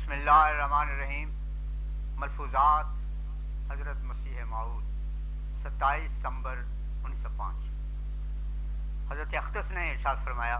بسم اللہ الرحمن الرحیم۔ ملفوظات حضرت مسیح موعود 27 دسمبر 1905۔ حضرت اختص نے ارشاد فرمایا،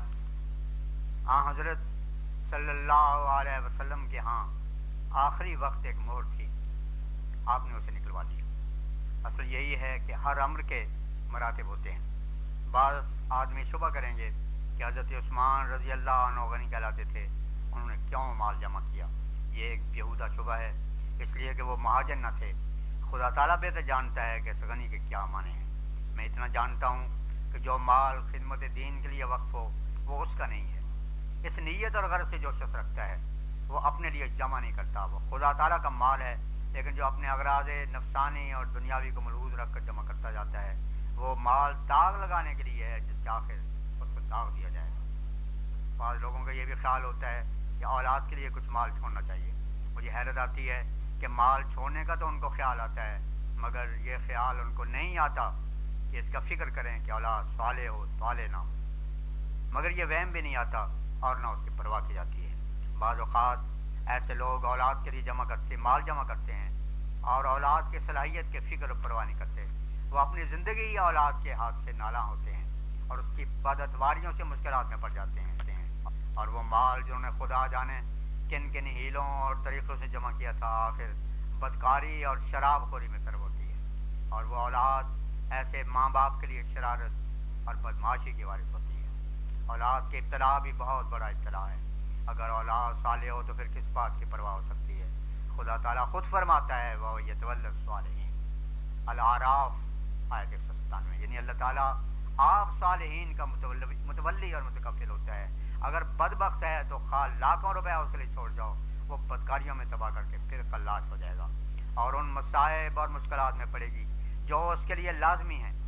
حضرت صلی اللہ علیہ وسلم کے ہاں آخری وقت ایک مہر تھی، آپ نے اسے نکلوا دیا۔ اصل یہی ہے کہ ہر امر کے مراتب ہوتے ہیں۔ بعض آدمی شبہ کریں گے کہ حضرت عثمان رضی اللہ عنہ غنی کہلاتے تھے، انہوں نے کیوں مال جمع کیا؟ یہ ایک بیہودہ شبہ ہے، اس لیے کہ وہ مہاجر نہ تھے۔ خدا تعالیٰ بہتر جانتا ہے کہ اس غنی کے کیا معنی ہیں۔ میں اتنا جانتا ہوں کہ جو مال خدمت دین کے لیے وقف ہو وہ اس کا نہیں ہے۔ اس نیت اور غرض سے جو شخص رکھتا ہے وہ اپنے لیے جمع نہیں کرتا، وہ خدا تعالیٰ کا مال ہے، لیکن جو اپنے اغراض نفسانی اور دنیاوی کو ملحوظ رکھ کر جمع کرتا جاتا ہے وہ مال داغ لگانے کے لیے ہے، جس کے آخر اس کو داغ دیا جائے گا۔ بعض لوگوں کا یہ بھی خیال ہوتا ہے کہ اولاد کے لیے کچھ مال چھوڑنا چاہیے۔ مجھے حیرت آتی ہے کہ مال چھوڑنے کا تو ان کو خیال آتا ہے، مگر یہ خیال ان کو نہیں آتا کہ اس کا فکر کریں کہ اولاد صالح ہو صالح نہ ہو، مگر یہ وہم بھی نہیں آتا اور نہ اس کی پرواہ کی جاتی ہے۔ بعض اوقات ایسے لوگ اولاد کے لیے مال جمع کرتے ہیں اور اولاد کی صلاحیت کے فکر و پرواہ نہیں کرتے۔ وہ اپنی زندگی یا اولاد کے ہاتھ سے نالاں ہوتے ہیں اور اس کی بدعتواریوں سے مشکلات میں پڑ جاتے ہیں، اور وہ مال جنہوں نے خدا جانے کن کن ہیلوں اور طریقوں سے جمع کیا تھا آخر بدکاری اور شراب خوری میں طرف ہوتی ہے، اور وہ اولاد ایسے ماں باپ کے لیے شرارت اور بدمعاشی کی وارث ہوتی ہے۔ اولاد کی ابتلا بھی بہت بڑا ابتلا ہے۔ اگر اولاد صالح ہو تو پھر کس بات کی پرواہ ہو سکتی ہے؟ خدا تعالیٰ خود فرماتا ہے وہ یتولی الصالحین، الاعراف آیت 197، یعنی اللہ تعالیٰ آپ صالحین کا متولی اور متکفل ہوتا ہے۔ اگر بدبخت ہے تو خواہ لاکھوں روپے اس کے لیے چھوڑ جاؤ، وہ بدکاریوں میں تباہ کر کے پھر خلاص ہو جائے گا اور ان مصائب اور مشکلات میں پڑے گی جو اس کے لیے لازمی ہیں۔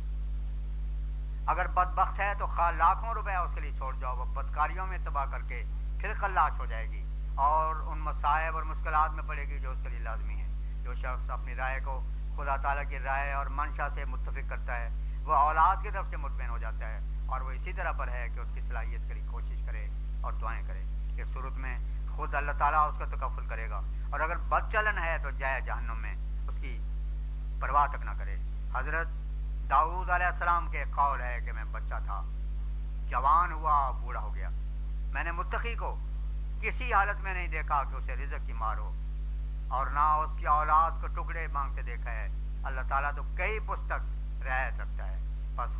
اگر بدبخت ہے تو خواہ لاکھوں روپے اس کے لیے چھوڑ جاؤ، وہ بدکاریوں میں تباہ کر کے پھر خلاص ہو جائے گی اور ان مصائب اور مشکلات میں پڑے گی جو اس کے لیے لازمی ہیں۔ جو شخص اپنی رائے کو خدا تعالیٰ کی رائے اور منشا سے متفق کرتا ہے وہ اولاد کی طرف سے مطمئن ہو جاتا ہے، اور وہ اسی طرح پر ہے کہ اس کی صلاحیت کے لیے کوشش کرے اور دعائیں کرے۔ اس صورت میں خود اللہ تعالیٰ اس کا تکفل کرے گا، اور اگر بد چلن ہے تو جائے جہنم میں، اس کی پرواہ تک نہ کرے۔ حضرت داؤد علیہ السلام کے قول ہے کہ میں بچہ تھا، جوان ہوا، بوڑھا ہو گیا، میں نے متقی کو کسی حالت میں نہیں دیکھا کہ اسے رزق کی مار ہو، اور نہ اس کی اولاد کو ٹکڑے مانگتے دیکھا ہے۔ اللہ تعالیٰ تو کئی پستک رعایت رکھتا ہے۔ پس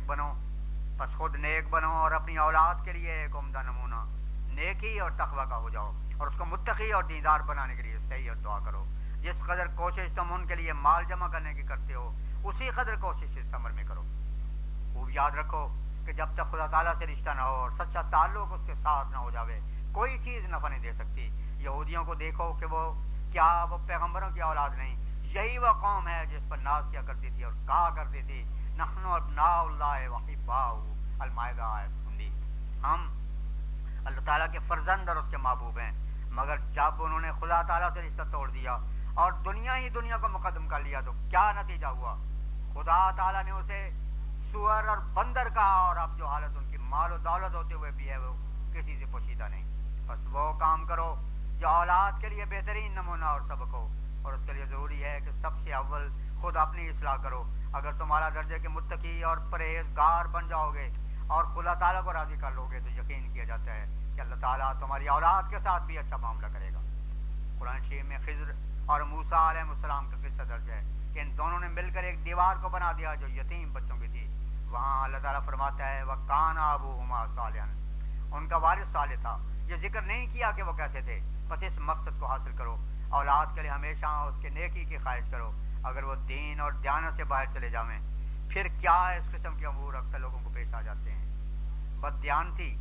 خود نیک بنو اور اپنی اولاد کے لیے ایک عمدہ نمونہ نیکی اور تقوی کا ہو جاؤ، اور اس کو متقی اور دیندار بنانے کے لیے صحیح اور دعا کرو۔ جس قدر کوشش تم ان کے لیے مال جمع کرنے کی کرتے ہو اسی قدر کوشش اس عمر میں کرو۔ خوب یاد رکھو کہ جب تک خدا تعالیٰ سے رشتہ نہ ہو اور سچا تعلق اس کے ساتھ نہ ہو جاوے کوئی چیز نفع نہیں دے سکتی۔ یہودیوں کو دیکھو کہ وہ پیغمبروں کی اولاد نہیں، یہی وہ قوم ہے جس پر ناز کیا کرتی تھی اور کہا کرتی تھی نحن ابناء اللہ وحباؤہ، المائدہ آیت 19۔ ہم اللہ تعالیٰ کے فرزند اور اس کے محبوب ہیں، مگر جب انہوں نے خدا تعالیٰ سے رشتہ توڑ دیا اور دنیا کو مقدم کر لیا تو کیا نتیجہ ہوا؟ خدا تعالیٰ نے اسے سور اور بندر کہا، اور اب جو حالت ان کی مال و دولت ہوتے ہوئے بھی ہے وہ کسی سے پوشیدہ نہیں۔ بس وہ کام کرو جو اولاد کے لیے بہترین نمونہ اور سبق ہو، اور اس کے لیے ضروری ہے کہ سب سے اول خود اپنی اصلاح کرو۔ اگر تمہارا درجے کے متقی اور پرہیزگار بن جاؤ گے اور خدا تعالیٰ کو راضی کر لو گے تو یقین کیا جاتا ہے کہ اللہ تعالیٰ تمہاری اولاد کے ساتھ بھی اچھا معاملہ کرے گا۔ قرآن شریف میں خضر اور موسیٰ علیہ السلام کا قصہ درج ہے کہ ان دونوں نے مل کر ایک دیوار کو بنا دیا جو یتیم بچوں کی تھی۔ وہاں اللہ تعالیٰ فرماتا ہے وَكَانَ أَبُوهُمَا صَالِحًا، ان کا والد صالح تھا۔ یہ ذکر نہیں کیا کہ وہ کیسے تھے، بس اس مقصد کو حاصل کرو، اولاد کے لیے ہمیشہ اس کے نیکی کی خواہش کرو۔ اگر وہ دین اور دیانت سے باہر چلے جاویں پھر کیا اس قسم کے امور اکثر لوگوں کو پیش آ جاتے ہیں۔ بددیانتی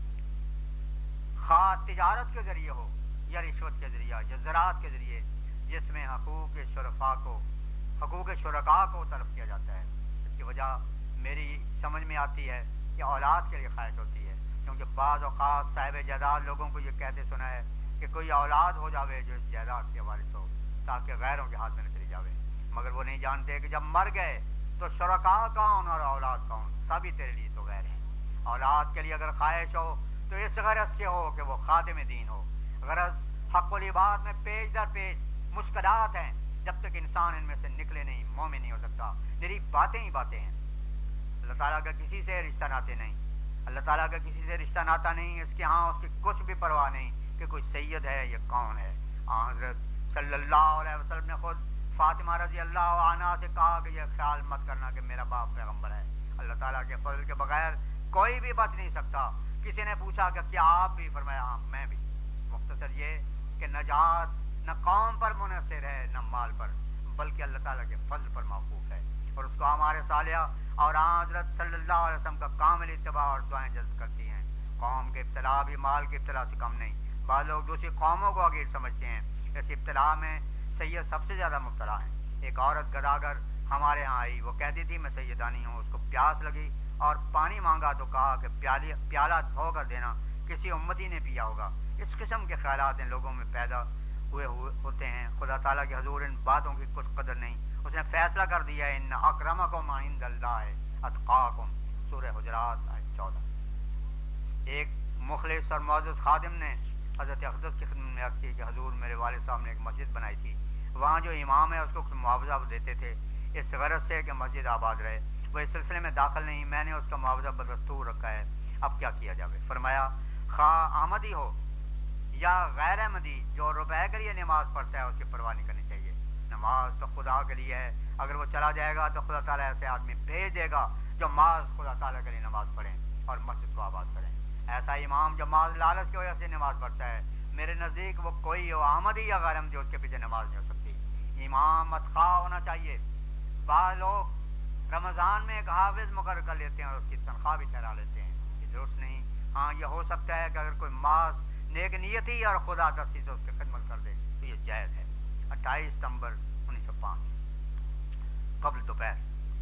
خواہ تجارت کے ذریعے ہو یا رشوت کے ذریعے یا زراعت کے ذریعے، جس میں حقوق شرکاء کو طلب کیا جاتا ہے۔ اس کی وجہ میری سمجھ میں آتی ہے کہ اولاد کے لیے خواہش ہوتی ہے، کیونکہ بعض اوقات صاحب جائیداد لوگوں کو یہ کہتے سنا ہے کہ کوئی اولاد ہو جاوے جو اس جائیداد کے وارث ہو تاکہ غیروں کے ہاتھ میں نہ چلی جاوے، مگر وہ نہیں جانتے کہ جب مر گئے تو شرکاء کون اور اولاد کون، سبھی تیرے لیے تو غیر ہیں۔ اولاد کے لیے اگر خواہش ہو تو اس غرض سے ہو کہ وہ خادم دین ہو، غرض حق معقولیات میں پیج در پیج مشکلات ہیں. جب تک انسان ان میں سے نکلے نہیں مومن نہیں ہو سکتا. میری باتیں ہی باتیں ہیں. اللہ تعالیٰ کا کسی سے رشتہ ناتے نہیں. اللہ تعالیٰ کا کسی سے رشتہ ناتا نہیں. اس کے ہاں اس کی کچھ بھی پرواہ نہیں کہ کوئی سید ہے یا کون ہے. حضرت صلی اللہ علیہ وسلم نے خود فاطمہ رضی اللہ عنہا سے کہا کہ یہ خیال مت کرنا کہ میرا باپ پیغمبر ہے. اللہ تعالیٰ کے فضل کے بغیر کوئی بھی بچ نہیں سکتا. کسی نے پوچھا کہ کیا آپ بھی؟ فرمایا ہاں میں بھی. مختصر یہ کہ نجات نہ قوم پر منحصر ہے نہ مال پر، بلکہ اللہ تعالیٰ کے فضل پر موقوف ہے. اور اس کو ہمارے صالحہ اور حضرت صلی اللہ علیہ وسلم کا کامل اتباع اور دعائیں جذب کرتی ہیں. قوم کے ابتلا بھی مال کے ابتلا سے کم نہیں. بعض لوگ دوسری قوموں کو عقید سمجھتے ہیں. اس ابتلا میں سید سب سے زیادہ مبتلا ہیں. ایک عورت گداگر ہمارے ہاں آئی. وہ کہتی تھی میں سیدانی ہوں. اس کو پیاس لگی اور پانی مانگا تو کہا کہ پیالہ دھو کر دینا، کسی امتی نے پیا ہوگا. اس قسم کے خیالات ان لوگوں میں پیدا ہوتے ہیں. خدا تعالیٰ کے حضور ان باتوں کی کچھ قدر نہیں. اس نے فیصلہ کر دیا ہے ان اکرمکم عند اللہ اتقاکم، سورہ حجرات آیت 14. ایک مخلص اور معزز خادم نے حضرت اقدس کی خدمت میں عرض کی کہ حضور میرے والد صاحب نے ایک مسجد بنائی تھی. وہاں جو امام ہے اس کو معاوضہ دیتے تھے اس غرض سے کہ مسجد آباد رہے. وہ اس سلسلے میں داخل نہیں. میں نے اس کا معاوضہ بدستور رکھا ہے. اب کیا کیا جائے؟ فرمایا خواہ احمدی ہو یا غیر احمدی، جو روپے کے لیے نماز پڑھتا ہے اس کی پرواہ نہیں کرنی چاہیے. نماز تو خدا کے لیے ہے. اگر وہ چلا جائے گا تو خدا تعالیٰ ایسے آدمی بھیج دے گا جو محض خدا تعالیٰ کے لیے نماز پڑھیں اور مسجد کو آباد کریں. ایسا امام جو محض لالچ کی وجہ سے نماز پڑھتا ہے، میرے نزدیک وہ کوئی ہو احمدی یا غیر احمدی، اس کے پیچھے نماز نہیں ہو سکتی. امام اتقا ہونا چاہیے. بعض لوگ رمضان میں ایک حافظ مقرر کر لیتے ہیں اور اس کی تنخواہ بھی ٹھہرا لیتے ہیں. یہ درست نہیں. ہاں یہ ہو سکتا ہے کہ اگر کوئی محض نیک نیتی اور خدا دستی سے اس کی خدمت کر دے تو یہ جائز ہے. 28 ستمبر 1905 قبل دوپہر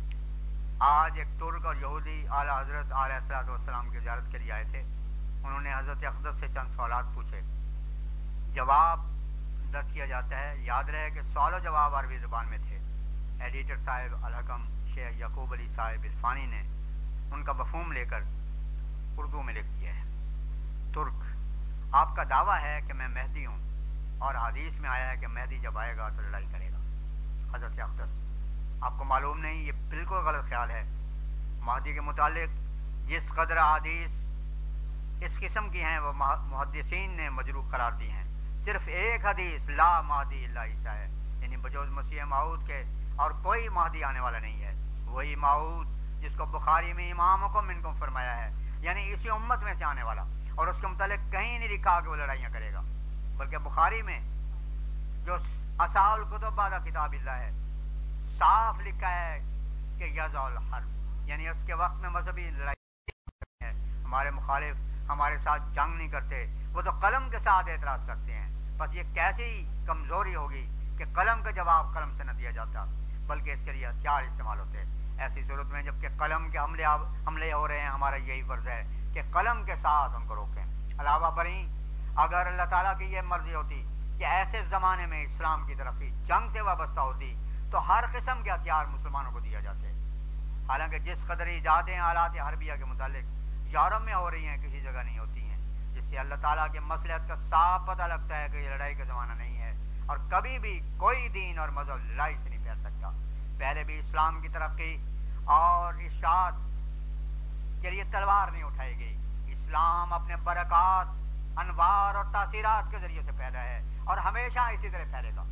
آج ایک ترک اور یہودی اعلیٰ حضرت علیہ السلام کی زیارت کے لیے آئے تھے. انہوں نے حضرت اقدس سے چند سوالات پوچھے. جواب درج کیا جاتا ہے. یاد رہے کہ سوال و جواب عربی زبان میں تھے. ایڈیٹر صاحب الحکم شیخ یعقوب علی صاحب الفانی نے ان کا مفہوم لے کر اردو میں لکھ دیا ہے. ترک: آپ کا دعویٰ ہے کہ میں مہدی ہوں اور حدیث میں آیا ہے کہ مہدی جب آئے گا تو لڑائی کرے گا. حضرت اقدس: آپ کو معلوم نہیں، یہ بالکل غلط خیال ہے. مہدی کے متعلق جس قدر حدیث اس قسم کی ہیں وہ محدثین نے مجروح قرار دی ہیں. صرف ایک حدیث لا مہدی الا عیسیٰ ہے، یعنی بجوز مسیح موعود کے اور کوئی مہدی آنے والا نہیں ہے. وہی موعود جس کو بخاری میں امامکم منکم فرمایا ہے، یعنی اسی امت میں سے آنے والا. اور اس کے متعلق کہیں نہیں لکھا کہ وہ لڑائیاں کرے گا، بلکہ بخاری میں جو اصحاب الکتب بعد کتاب اللہ ہے صاف لکھا ہے کہ یضع الحرب، یعنی اس کے وقت میں مذہبی لڑائی ہے. ہمارے مخالف ہمارے ساتھ جنگ نہیں کرتے، وہ تو قلم کے ساتھ اعتراض کرتے ہیں. بس یہ کیسی کمزوری ہوگی کہ قلم کا جواب قلم سے نہ دیا جاتا بلکہ اس کے لیے ہتھیار استعمال ہوتے. ایسی صورت میں جب کہ قلم کے حملے ہو رہے ہیں، ہمارا یہی فرض ہے کہ قلم کے ساتھ ان کو روکیں. علاوہ بریں اگر اللہ تعالیٰ کی یہ مرضی ہوتی کہ ایسے زمانے میں اسلام کی ترقی جنگ سے وابستہ ہوتی تو ہر قسم کے ہتھیار مسلمانوں کو دیا جاتے. حالانکہ جس قدر ایجادیں آلات حربیہ کے متعلق یورپ میں ہو رہی ہیں کسی جگہ نہیں ہوتی ہیں، جس سے اللہ تعالیٰ کے مصلحت کا صاف پتہ لگتا ہے کہ یہ لڑائی کا زمانہ نہیں ہے اور کبھی بھی کوئی دین اور مذہب لڑائی سے نہیں پھیل سکتا. پہلے بھی اسلام کی ترقی اور ارشاد کے لیے تلوار نہیں اٹھائی گئی. اسلام اپنے برکات، انوار اور تاثیرات کے ذریعے سے پھیلا ہے اور ہمیشہ اسی طرح پھیلے گا.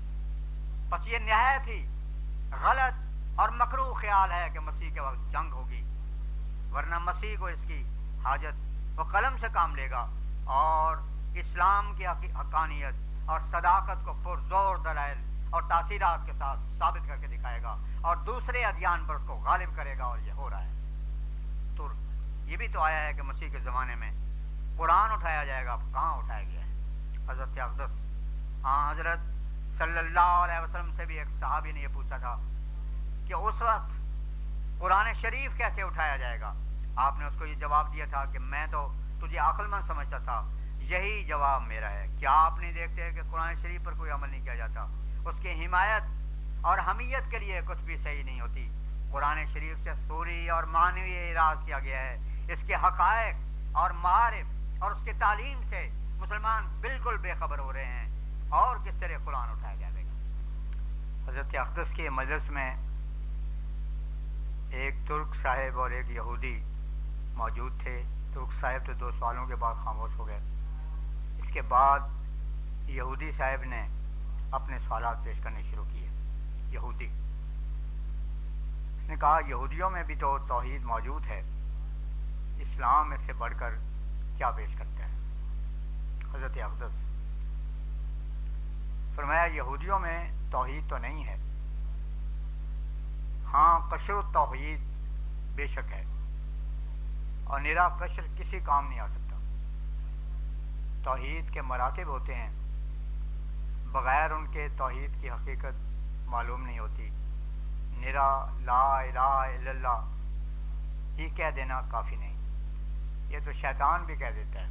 بس یہ نہایت ہی غلط اور مکروہ خیال ہے کہ مسیح کے وقت جنگ ہوگی، ورنہ مسیح کو اس کی حاجت وہ قلم سے کام لے گا اور اسلام کی حقانیت اور صداقت کو پرزور دلائل اور تاثیرات کے ساتھ ثابت کر کے دکھائے گا اور دوسرے ادیان پر اس کو غالب کرے گا. اور یہ ہو رہا ہے. ترک: یہ بھی تو آیا ہے کہ مسیح کے زمانے میں قرآن اٹھایا جائے گا. کہاں اٹھایا گیا ہے؟ حضرت اقدس حضرت صلی اللہ علیہ وسلم سے بھی ایک صحابی نے یہ پوچھا تھا کہ اس وقت قرآن شریف کیسے اٹھایا جائے گا. آپ نے اس کو یہ جواب دیا تھا کہ میں تو تجھے عقل مند سمجھتا تھا، یہی جواب میرا ہے. کیا آپ نہیں دیکھتے کہ قرآن شریف پر کوئی عمل نہیں کیا جاتا؟ اس کی حمایت اور حمیت کے لیے کچھ بھی صحیح نہیں ہوتی. قرآن شریف سے سوری اور معنوی اعراض کیا گیا ہے. اس کے حقائق اور معارف اور اس کی تعلیم سے مسلمان بالکل بے خبر ہو رہے ہیں اور کس طرح قرآن اٹھایا جائے گا۔ حضرت اقدس کے مجلس میں ایک ترک صاحب اور ایک یہودی موجود تھے۔ ترک صاحب تو 2 سوالوں کے بعد خاموش ہو گئے۔ اس کے بعد یہودی صاحب نے اپنے سوالات پیش کرنے شروع کیے۔ یہودی اس نے کہا یہودیوں میں بھی تو توحید موجود ہے، اسلام اس سے بڑھ کر کیا پیش کرتا ہے؟ حضرت اقدس فرمایا یہودیوں میں توحید تو نہیں ہے، ہاں قشر توحید بے شک ہے، اور نرا قشر کسی کام نہیں آ سکتا۔ توحید کے مراتب ہوتے ہیں، بغیر ان کے توحید کی حقیقت معلوم نہیں ہوتی۔ نرا لا الہ الا اللہ ہی کہہ دینا کافی نہیں، یہ تو شیطان بھی کہہ دیتا ہے۔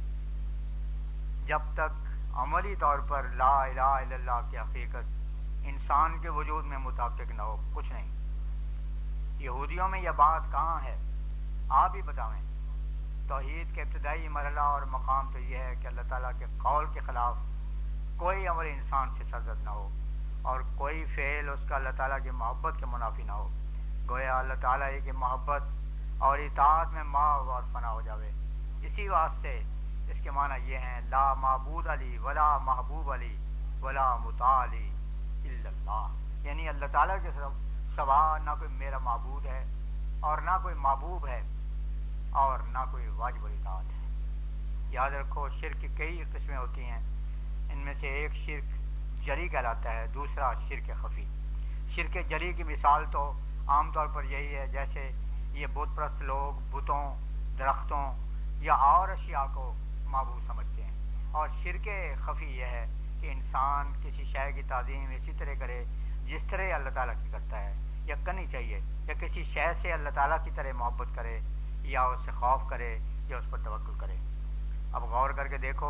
جب تک عملی طور پر لا الہ الا اللہ کی حقیقت انسان کے وجود میں متحقق نہ ہو، کچھ نہیں۔ یہودیوں میں یہ بات کہاں ہے؟ آپ ہی بتائیں۔ توحید کے ابتدائی مرحلہ اور مقام تو یہ ہے کہ اللہ تعالیٰ کے قول کے خلاف کوئی عمل انسان سے سرزد نہ ہو، اور کوئی فعل اس کا اللہ تعالیٰ کی محبت کے منافی نہ ہو۔ گویا اللہ تعالیٰ کی محبت اور اطاعت میں محو اور فنا ہو جاوے۔ اسی واسطے اس کے معنی یہ ہیں لا معبود علی ولا محبوب علی ولا مطاع علی الا اللہ، یعنی اللہ تعالیٰ کے سوا نہ کوئی میرا معبود ہے اور نہ کوئی محبوب ہے اور نہ کوئی واجب اطاعت ہے۔ یاد رکھو شرک کی کئی قسمیں ہوتی ہیں، ان میں سے ایک شرک جلی کہلاتا ہے، دوسرا شرک خفی۔ شرک جلی کی مثال تو عام طور پر یہی ہے جیسے یہ بت پرست لوگ بتوں، درختوں یا اور اشیاء کو معبود سمجھتے ہیں، اور شرک خفی یہ ہے کہ انسان کسی شے کی تعظیم اسی طرح کرے جس طرح اللہ تعالیٰ کی کرتا ہے، یا کرنی چاہیے، یا کسی شے سے اللہ تعالیٰ کی طرح محبت کرے یا اس سے خوف کرے یا اس پر توکل کرے۔ اب غور کر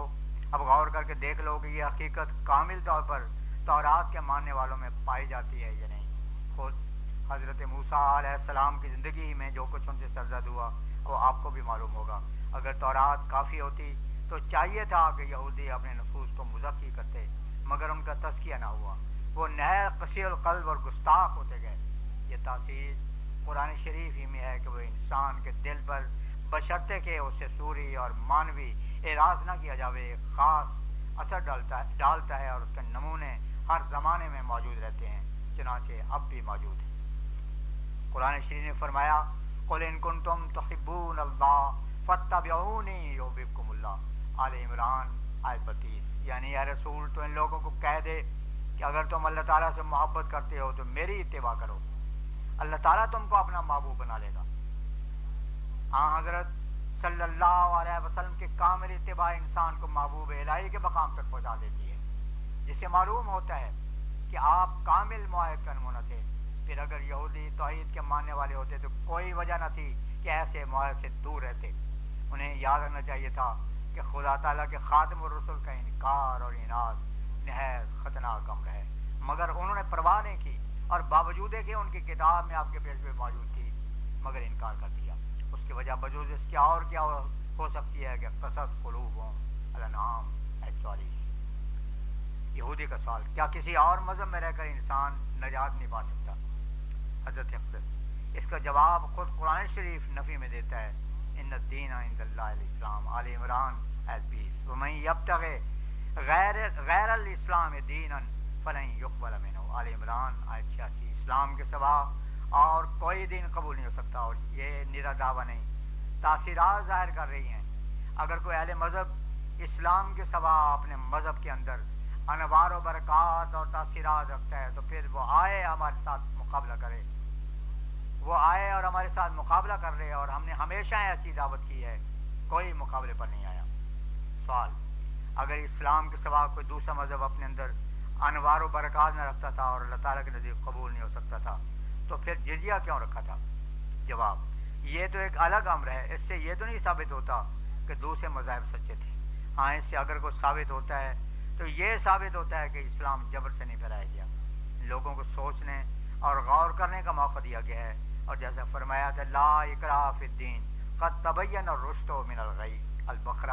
کے دیکھ لو کہ یہ حقیقت کامل طور پر تورات کے ماننے والوں میں پائی جاتی ہے یا نہیں۔ خود حضرت موسیٰ علیہ السلام کی زندگی میں جو کچھ ان سے سرزد ہوا وہ آپ کو بھی معلوم ہوگا۔ اگر تورات کافی ہوتی تو چاہیے تھا کہ یہودی اپنے نفوس کو مزکی کرتے، مگر ان کا تزکیہ نہ ہوا، وہ نہایت قسی القلب اور گستاخ ہوتے گئے۔ یہ تاثیر قرآن شریف ہی میں ہے کہ وہ انسان کے دل پر بشرطے کہ اسے سوری اور مانوی اعراض نہ کیا جاوے خاص اثر ڈالتا ہے، اور اس کے نمونے ہر زمانے میں موجود رہتے ہیں، چنانچہ اب بھی موجود ہیں۔ قرآن شریف نے فرمایا قل ان کنتم تحبون اللہ فاتبعونی یحببکم اللہ، آل عمران آیت 32۔ یعنی اے رسول تو ان لوگوں کو کہہ دے کہ اگر تم اللہ تعالیٰ سے محبت کرتے ہو تو میری اتباع کرو، اللہ تعالیٰ تم کو اپنا محبوب بنا لے گا۔ حضرت صلی اللہ علیہ وسلم کی کامل اتباع انسان کو محبوب الہی کے مقام تک پہنچا دیتی ہے، جس سے معلوم ہوتا ہے کہ آپ کامل معاہد کا نمونہ تھے۔ پھر اگر یہودی توحید کے ماننے والے ہوتے تو کوئی وجہ نہ تھی کہ ایسے معاہد سے دور رہتے۔ انہیں یاد رکھنا چاہیے تھا کہ خدا تعالیٰ کے خاتم الرسل کا انکار اور اناد نہایت خطرناک امر ہے، مگر انہوں نے پرواہ نہیں کی، اور باوجود کہ ان کی کتاب میں آپ کے پیش میں موجود تھی مگر انکار کر دیا۔ اس کی وجہ بجوز اس کے اور کیا ہو سکتی ہے کہ قصص قلوبہم الانعام 44۔ یہودی کا سوال، کیا کسی اور مذہب میں رہ کر انسان نجات نہیں پا سکتا؟ حضرت اقدس اس کا جواب خود قرآن شریف نفی میں دیتا ہے، ان الدین عند اللہ الاسلام، آل عمران آیت 20۔ ومن یبتغی غیر الاسلام دینا فلن یقبل منہ، آل عمران آیت 86۔ اسلام کے سوا اور کوئی دین قبول نہیں ہو سکتا، اور یہ نرا دعویٰ نہیں، تاثیرات ظاہر کر رہی ہیں۔ اگر کوئی اہل مذہب اسلام کے سوا اپنے مذہب کے اندر انوار و برکات اور تاثیرات رکھتا ہے تو پھر وہ آئے ہمارے ساتھ مقابلہ کرے، وہ آئے اور ہمارے ساتھ مقابلہ کر رہے، اور ہم نے ہمیشہ ایسی دعوت کی ہے، کوئی مقابلے پر نہیں آیا۔ سوال، اگر اسلام کے سوا کوئی دوسرا مذہب اپنے اندر انوار و برکات نہ رکھتا تھا اور اللہ تعالیٰ کے نزدیک قبول نہیں ہو سکتا تھا تو پھر جزیہ کیوں رکھا تھا؟ جواب، یہ تو ایک الگ امر ہے، اس سے یہ تو نہیں ثابت ہوتا کہ دوسرے مذاہب سچے تھے۔ ہاں، اس سے اگر کوئی ثابت ہوتا ہے تو یہ ثابت ہوتا ہے کہ اسلام جبر سے نہیں پھیلایا گیا، لوگوں کو سوچنے اور غور کرنے کا موقع دیا گیا ہے، اور جیسا فرمایا تھا لا اکراہ فی الدین قد تبین الرشد من الغی، البقرہ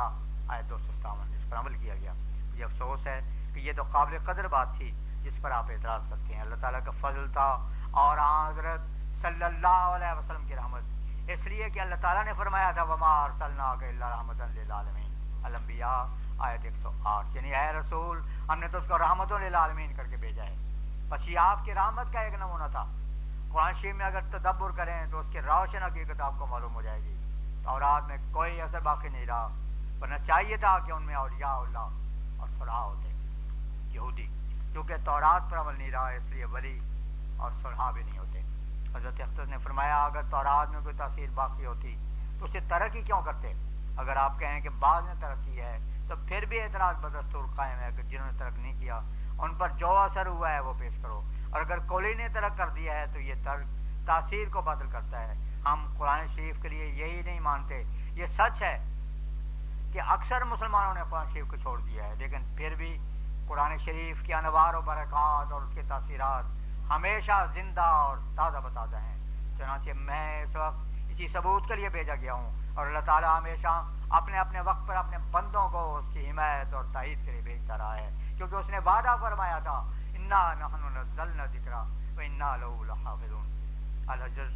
آیت 257 جس پر عمل کیا گیا. مجھے افسوس ہے کہ یہ تو قابل قدر بات تھی جس پر آپ اعتراض کرتے ہیں. اللہ تعالیٰ کا فضل تھا اور حضرت صلی اللہ علیہ وسلم کی رحمت، اس لیے کہ اللہ تعالیٰ نے فرمایا تھا وما ارسلناک الا رحمۃ للعالمین، الانبیاء آیت 108، یعنی اے رسول ہم نے تو اس کو رحمتوں للعالمین کر کے بھیجا ہے. بس یہ آپ کی رحمت کا ایک نمونہ تھا. قرآن شریف میں اگر تدبر کریں تو اس کی روشن حقیقت آپ کو معلوم ہو جائے گی. تورات میں کوئی اثر باقی نہیں رہا، ورنہ چاہیے تھا کہ ان میں اولیاء اللہ اور صلحاء ہوتے. یہودی کیونکہ تورات پر عمل نہیں رہا اس لیے ولی اور صلحاء بھی نہیں ہوتے. حضرت اختص نے فرمایا اگر تورات میں کوئی تاثیر باقی ہوتی تو اسے ترقی کیوں کرتے؟ اگر آپ کہیں کہ بعض نے ترقی ہے تو پھر بھی اعتراض بدستور قائم ہے کہ جنہوں نے ترک نہیں کیا ان پر جو اثر ہوا ہے وہ پیش کرو، اور اگر کوئی نے ترک کر دیا ہے تو یہ تاثیر کو باطل کرتا ہے. ہم قرآن شریف کے لیے یہی نہیں مانتے. یہ سچ ہے کہ اکثر مسلمانوں نے قرآن شریف کو چھوڑ دیا ہے، لیکن پھر بھی قرآن شریف کی انوار و برکات اور اس کے تاثیرات ہمیشہ زندہ اور تازہ بتاتا ہے. چنانچہ میں اس وقت اسی ثبوت کے لیے بھیجا گیا ہوں، اور اللہ تعالیٰ ہمیشہ اپنے اپنے وقت پر اپنے بندوں کو اس کی حمایت اور تائید کے لیے بھیجتا رہا ہے، کیونکہ اس نے وعدہ فرمایا تھا انا نحن نزلنا الذکر وانا لہ لحافظون. الحجر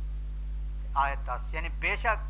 آیت 10، یعنی بے شک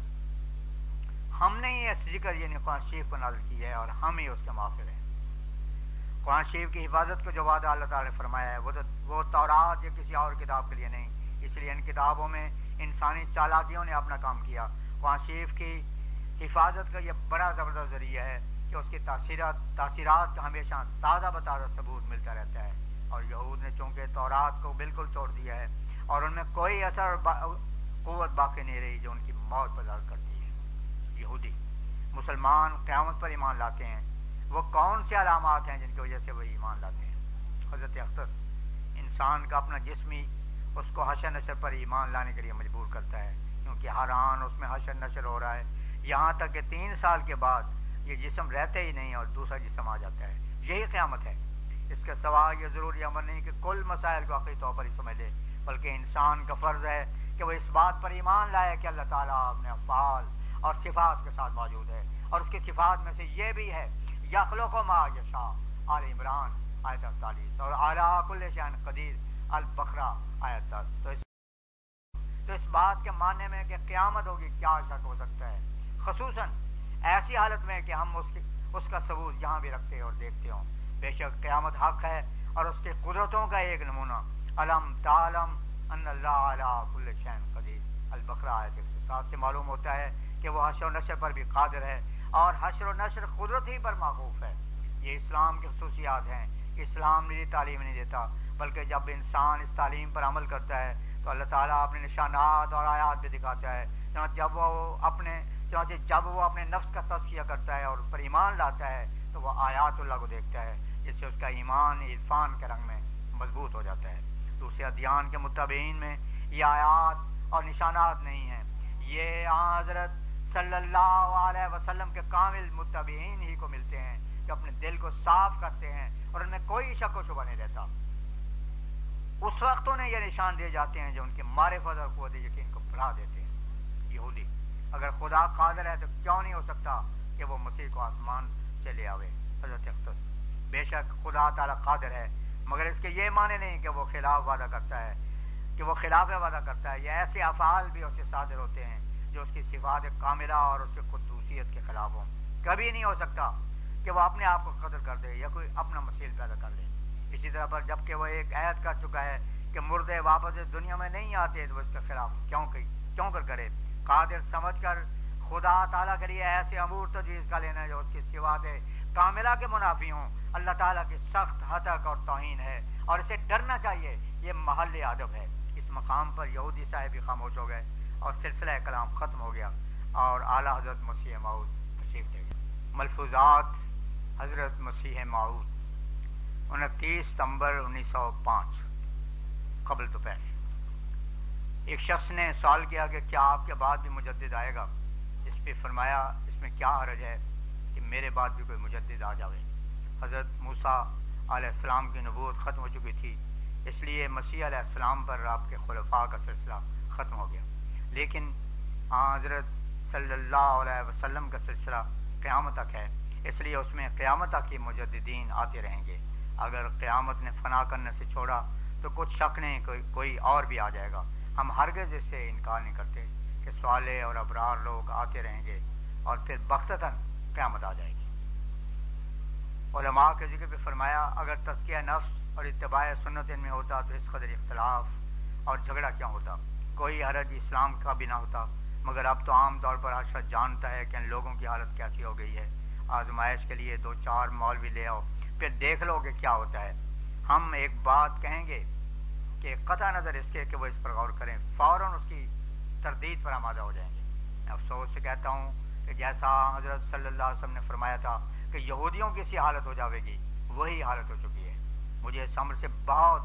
ہم نے یہ ذکر یعنی قرآن شریف کو نازل کی ہے اور ہم ہی اس کے محافظ ہیں. قرآن شریف کی حفاظت کو جو وعدہ اللہ تعالیٰ نے فرمایا ہے وہ تورات یا کسی اور کتاب کے لیے نہیں، اس لیے ان کتابوں میں انسانی چالاکیوں نے اپنا کام کیا. قرآن شریف کی حفاظت کا یہ بڑا زبردست ذریعہ ہے کہ اس کی تاثیرات کا ہمیشہ تازہ بتازہ ثبوت ملتا رہتا ہے. اور یہود نے چونکہ تورات کو بالکل چھوڑ دیا ہے اور ان میں کوئی اثر قوت باقی نہیں رہی جو ان کی موت پر ظاہر کرتی ہے. یہودی مسلمان قیامت پر ایمان لاتے ہیں، وہ کون سے علامات ہیں جن کی وجہ سے وہ ایمان لاتے ہیں؟ حضرت اختص انسان کا اپنا جسمی اس کو حشر نشر پر ایمان لانے کے لیے مجبور کرتا ہے، کیونکہ ہر آن اس میں حشر نشر ہو رہا ہے، یہاں تک کہ 3 سال کے بعد یہ جسم رہتے ہی نہیں اور دوسرا جسم آ جاتا ہے. یہی قیامت ہے. اس کے سوا یہ ضروری امر نہیں کہ کل مسائل کو عقلی طور پر ہی سمجھ لے، بلکہ انسان کا فرض ہے کہ وہ اس بات پر ایمان لائے کہ اللہ تعالیٰ اپنے افعال اور صفات کے ساتھ موجود ہے، اور اس کی صفات میں سے یہ بھی ہے یخلق ما یشاء آل عمران آیت 48 اور اعلیٰ کل شیء قدیر البقرہ آیت 10. تو اس بات کے ماننے میں کہ قیامت ہوگی کیا شک ہو سکتا ہے، خصوصاً ایسی حالت میں کہ ہم اس کا ثبوت یہاں بھی رکھتے اور دیکھتے ہوں. بے شک قیامت حق ہے اور اس کی قدرتوں کا ایک نمونہ علم تعلم ان اللہ علی کل شیء قدیر البقرہ آیت 107 سے معلوم ہوتا ہے کہ وہ حشر و نشر پر بھی قادر ہے، اور حشر و نشر قدرت ہی پر موقوف ہے. یہ اسلام کی خصوصیات ہیں. اسلام یہ تعلیم نہیں دیتا، بلکہ جب انسان اس تعلیم پر عمل کرتا ہے تو اللہ تعالیٰ اپنے نشانات اور آیات بھی دکھاتا ہے. جب وہ اپنے نفس کا تزکیہ کرتا ہے اور اس پر ایمان لاتا ہے تو وہ آیات اللہ کو دیکھتا ہے، جس سے اس کا ایمان عرفان کے رنگ میں مضبوط ہو جاتا ہے. دوسرے ادیان کے متبعین میں یہ آیات اور نشانات نہیں ہیں. یہ حضرت صلی اللہ علیہ وسلم کے کامل متبعین ہی کو ملتے ہیں جو اپنے دل کو صاف کرتے ہیں اور ان میں کوئی شک و شبہ نہیں رہتا. اس وقت انہیں یہ نشان دیے جاتے ہیں جو ان کے معرفت اور قوت یقین کو بڑھا دیتے ہیں. یہودی اگر خدا قادر ہے تو کیوں نہیں ہو سکتا کہ وہ مسیح کو آسمان سے لے آوے؟ حضرت اختص بے شک خدا تعالیٰ قادر ہے، مگر اس کے یہ معنی نہیں کہ وہ خلاف وعدہ کرتا ہے، کہ وہ خلاف وعدہ کرتا ہے. یہ ایسے افعال بھی اس سے صادر ہوتے ہیں جو اس کی صفات کاملہ اور اس کی قدوسیت کے خلاف ہوں. کبھی نہیں ہو سکتا کہ وہ اپنے آپ کو قدر کر دے یا کوئی اپنا مثیل پیدا کر دے. اسی طرح پر جب کہ وہ ایک عہد کر چکا ہے کہ مردے واپس اس دنیا میں نہیں آتے تو وہ اس کے خلاف کیوں کر کرے؟ قادر سمجھ کر خدا تعالیٰ کے لیے ایسے امور تجویز کا لینا جو اس کی صفات کاملہ کے منافی ہوں اللہ تعالیٰ کی سخت ہتک اور توہین ہے، اور اسے ڈرنا چاہیے. یہ محل ادب ہے. اس مقام پر یہودی صاحب بھی خاموش ہو گئے اور سلسلہ کلام ختم ہو گیا اور اعلیٰ حضرت مسیح موعود تشریف لے گئے. ملفوظات حضرت مسیح موعود 29 ستمبر 1905 قبل دوپہر. ایک شخص نے سوال کیا کہ کیا آپ کے بعد بھی مجدد آئے گا؟ اس پہ فرمایا اس میں کیا حرج ہے کہ میرے بعد بھی کوئی مجدد آ جاوے. حضرت موسیٰ علیہ السلام کی نبوت ختم ہو چکی تھی، اس لیے مسیح علیہ السلام پر آپ کے خلفاء کا سلسلہ ختم ہو گیا، لیکن حضرت صلی اللہ علیہ وسلم کا سلسلہ قیامت تک ہے، اس لیے اس میں قیامت تک کی مجددین آتے رہیں گے۔ اگر قیامت نے فنا کرنے سے چھوڑا تو کچھ شک نہیں کوئی اور بھی آ جائے گا۔ ہم ہرگز اس سے انکار نہیں کرتے کہ صالح اور ابرار لوگ آتے رہیں گے اور پھر بغتتاً قیامت آ جائے گی۔ علماء کے ذکر بھی فرمایا اگر تزکیہ نفس اور اتباع سنت ان میں ہوتا تو اس قدر اختلاف اور جھگڑا کیا ہوتا، کوئی حرج اسلام کا بھی نہ ہوتا، مگر اب تو عام طور پر ہر شخص جانتا ہے کہ ان لوگوں کی حالت کیسی ہو گئی ہے۔ آزمائش کے لیے 2-4 مولوی لے آؤ، پھر دیکھ لو کہ کیا ہوتا ہے۔ ہم ایک بات کہیں گے کہ قطع نظر اس کے کہ وہ اس پر غور کریں، فوراً اس کی تردید پر آمادہ ہو جائیں گے۔ میں افسوس سے کہتا ہوں کہ جیسا حضرت صلی اللہ علیہ وسلم نے فرمایا تھا کہ یہودیوں کی سی حالت ہو جاوے گی، وہی حالت ہو چکی ہے۔ مجھے اس امر سے بہت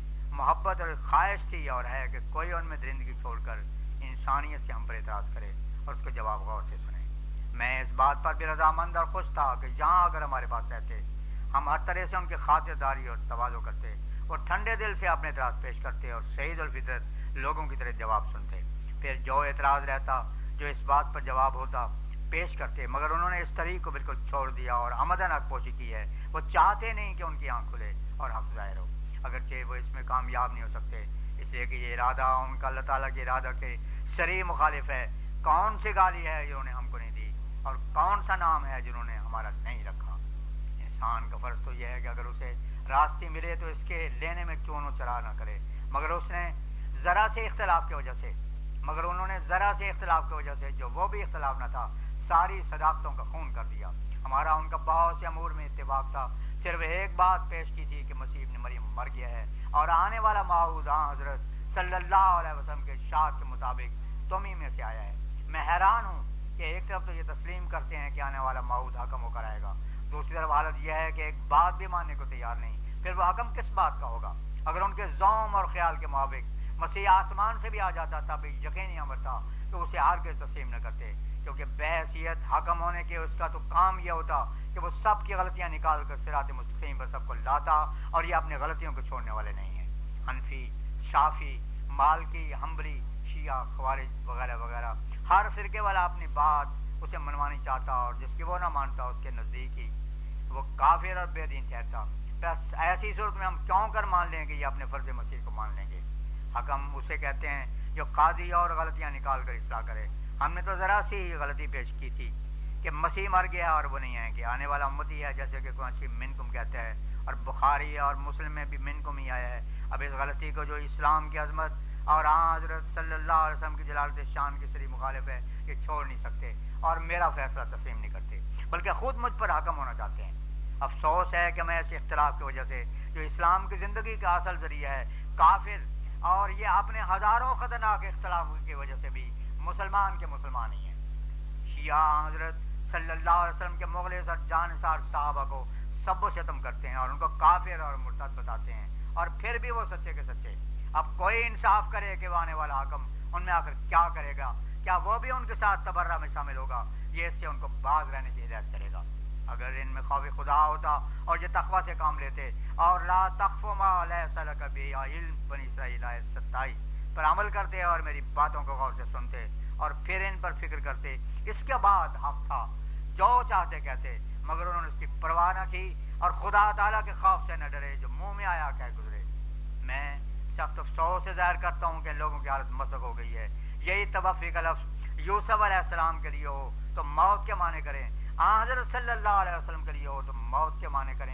محبت اور خواہش تھی اور ہے کہ کوئی ان میں درندگی چھوڑ کر انسانیت سے ہم پر اعتراض کرے اور اس کو جواب غور سے سنے۔ میں اس بات پر بھی رضامند اور خوش تھا کہ یہاں اگر ہمارے پاس رہتے ہم ہر طرح سے ان کی خاطرداری اور تواضع کرتے اور ٹھنڈے دل سے اپنے اعتراض پیش کرتے اور شہید الفطرت لوگوں کی طرح جواب سنتے، پھر جو اعتراض رہتا جو اس بات پر جواب ہوتا پیش کرتے، مگر انہوں نے اس طریق کو بالکل چھوڑ دیا اور عمدن حق پوشی کی ہے۔ وہ چاہتے نہیں کہ ان کی آنکھ کھلے اور حق ظاہر ہو، اگرچہ وہ اس میں کامیاب نہیں ہو سکتے، اس لیے کہ یہ ارادہ ان کا اللہ تعالیٰ کے ارادہ کے شرعی مخالف ہے۔ کون سی گالی ہے جنہوں نے ہم کو نہیں دی اور کون سا نام ہے جنہوں نے ہمارا نہیں رکھا؟ انسان کا فرض تو یہ ہے کہ اگر اسے راستے ملے تو اس کے لینے میں چون و چرا نہ کرے، مگر اس نے ذرا سے اختلاف کی وجہ سے مگر انہوں نے ذرا سے اختلاف کی وجہ سے جو وہ بھی اختلاف نہ تھا ساری صداقتوں کا خون کر دیا۔ ہمارا ان کا بہت سے امور میں اتفاق تھا، صرف ایک بات پیش کی تھی کہ مسیح ابن مریم مر گیا ہے اور آنے والا موعود حضرت صلی اللہ علیہ وسلم کے ارشاد کے مطابق تم ہی میں سے آیا ہے۔ میں حیران ہوں کہ ایک طرف تو یہ تسلیم کرتے ہیں کہ آنے والا موعود حکم ہو کر آئے گا، دوسری طرف حالت یہ ہے کہ ایک بات بھی ماننے کو تیار نہیں، پھر وہ حکم کس بات کا ہوگا؟ اگر ان کے ذوم اور خیال کے مطابق مسیح آسمان سے بھی آ جاتا تب یقینی امر تھا تو اسے ہرگز تسلیم نہ کرتے، کیونکہ بحیثیت حکم ہونے کے اس کا تو کام یہ ہوتا کہ وہ سب کی غلطیاں نکال کر صراط مستقیم پر سب کو لاتا، اور یہ اپنی غلطیوں کو چھوڑنے والے نہیں ہیں۔ حنفی، شافی، مالکی، حنبلی، شیعہ، خوارج وغیرہ وغیرہ ہر فرقے والا اپنی بات اسے منوانی چاہتا اور جس کی وہ نہ مانتا اس کے نزدیک ہی وہ کافر اور بے دین ٹھہرتا۔ بس ایسی صورت میں ہم کیوں کر مان لیں گے یہ اپنے فرض مسیح کو مان لیں گے؟ حکم اسے کہتے ہیں جو قاضی اور غلطیاں نکال کر اصلاح کرے۔ ہم نے تو ذرا سی ہی غلطی پیش کی تھی کہ مسیح مر گیا اور وہ نہیں آئیں گے، آنے والا امتی ہے، جیسے کہ قرآن شریف منکم کہتا ہے اور بخاری اور مسلم میں بھی منکم ہی آیا ہے۔ اب اس غلطی کو جو اسلام کی عظمت اور حضرت صلی اللہ علیہ وسلم کی جلالت شان کی شرعی مخالف ہے یہ چھوڑ نہیں سکتے اور میرا فیصلہ تسلیم نہیں کرتے، بلکہ خود مجھ پر حاکم ہونا چاہتے ہیں۔ افسوس ہے کہ میں ایسے اختلاف کی وجہ سے جو اسلام کی زندگی کا اصل ذریعہ ہے کافر، اور یہ اپنے ہزاروں خطرناک اختلاف کی وجہ سے بھی مسلمان کے مسلمان ہی ہیں۔ شیعہ حضرت صلی اللہ علیہ وسلم کے مخلص اور جانثار صحابہ کو سب و شتم کرتے ہیں اور ان کو کافر اور مرتد بتاتے ہیں، اور پھر بھی وہ سچے کے سچے۔ اب کوئی انصاف کرے کہ وہ آنے والا حکم ان میں آخر کیا کرے گا؟ کیا وہ بھی ان کے ساتھ تبرہ میں شامل ہوگا؟ یہ اس سے ان کو باز رہنے کی ہدایت کرے گا۔ اگر ان میں خوف خدا ہوتا اور یہ تقوی سے کام لیتے اور لا تخف ما لیس لک بہ علم بنی اسرائیل آیت 27 پر عمل کرتے اور میری باتوں کو غور سے سنتے اور پھر ان پر فکر کرتے، اس کے بعد حق تھا جو چاہتے کہتے، مگر انہوں نے اس کی پرواہ نہ کی اور خدا تعالیٰ کے خوف سے نہ ڈرے جو منہ میں آیا کہہ گزرے۔ میں سخت افسوس سے ظاہر کرتا ہوں کہ لوگوں کی حالت مسخ ہو گئی ہے۔ یہی توفی کا لفظ یوسف علیہ السلام کے لیے ہو تو موت کے معنی کریں، حضرت صلی اللہ علیہ وسلم کے لیے ہو تو موت کے معنی کریں،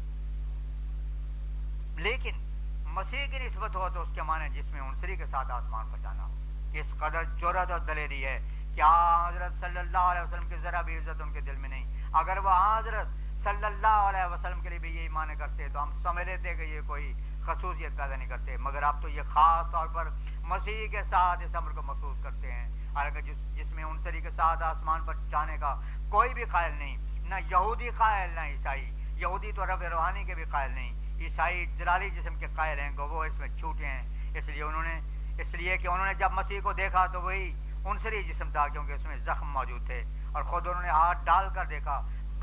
لیکن مسیح کی نسبت ہو تو اس کے معنی جس میں عنصری کے ساتھ آسمان پر جانا۔ کس قدر جرأت اور دلیری ہے! کیا حضرت صلی اللہ علیہ وسلم کی ذرا بھی عزت ان کے دل میں نہیں؟ اگر وہ حضرت صلی اللہ علیہ وسلم کے لیے بھی یہی معنی کرتے تو ہم سمجھ لیتے کہ یہ کوئی خصوصیت پیدا نہیں کرتے، مگر اب تو یہ خاص طور پر مسیح کے ساتھ اس امر کو محسوس کرتے ہیں، حالانکہ جس میں عنصری کے ساتھ آسمان پر جانے کا کوئی بھی قائل نہیں، نہ یہودی قائل نہ عیسائی۔ یہودی تو رب روحانی کے بھی قائل نہیں، عیسائی جلالی جسم کے قائل ہیں، وہ اس میں چھوٹے ہیں، اس لیے کہ انہوں نے جب مسیح کو دیکھا تو وہی عنصری جسم تھا، کیونکہ اس میں زخم موجود تھے، اور خود انہوں نے ہاتھ ڈال کر دیکھا۔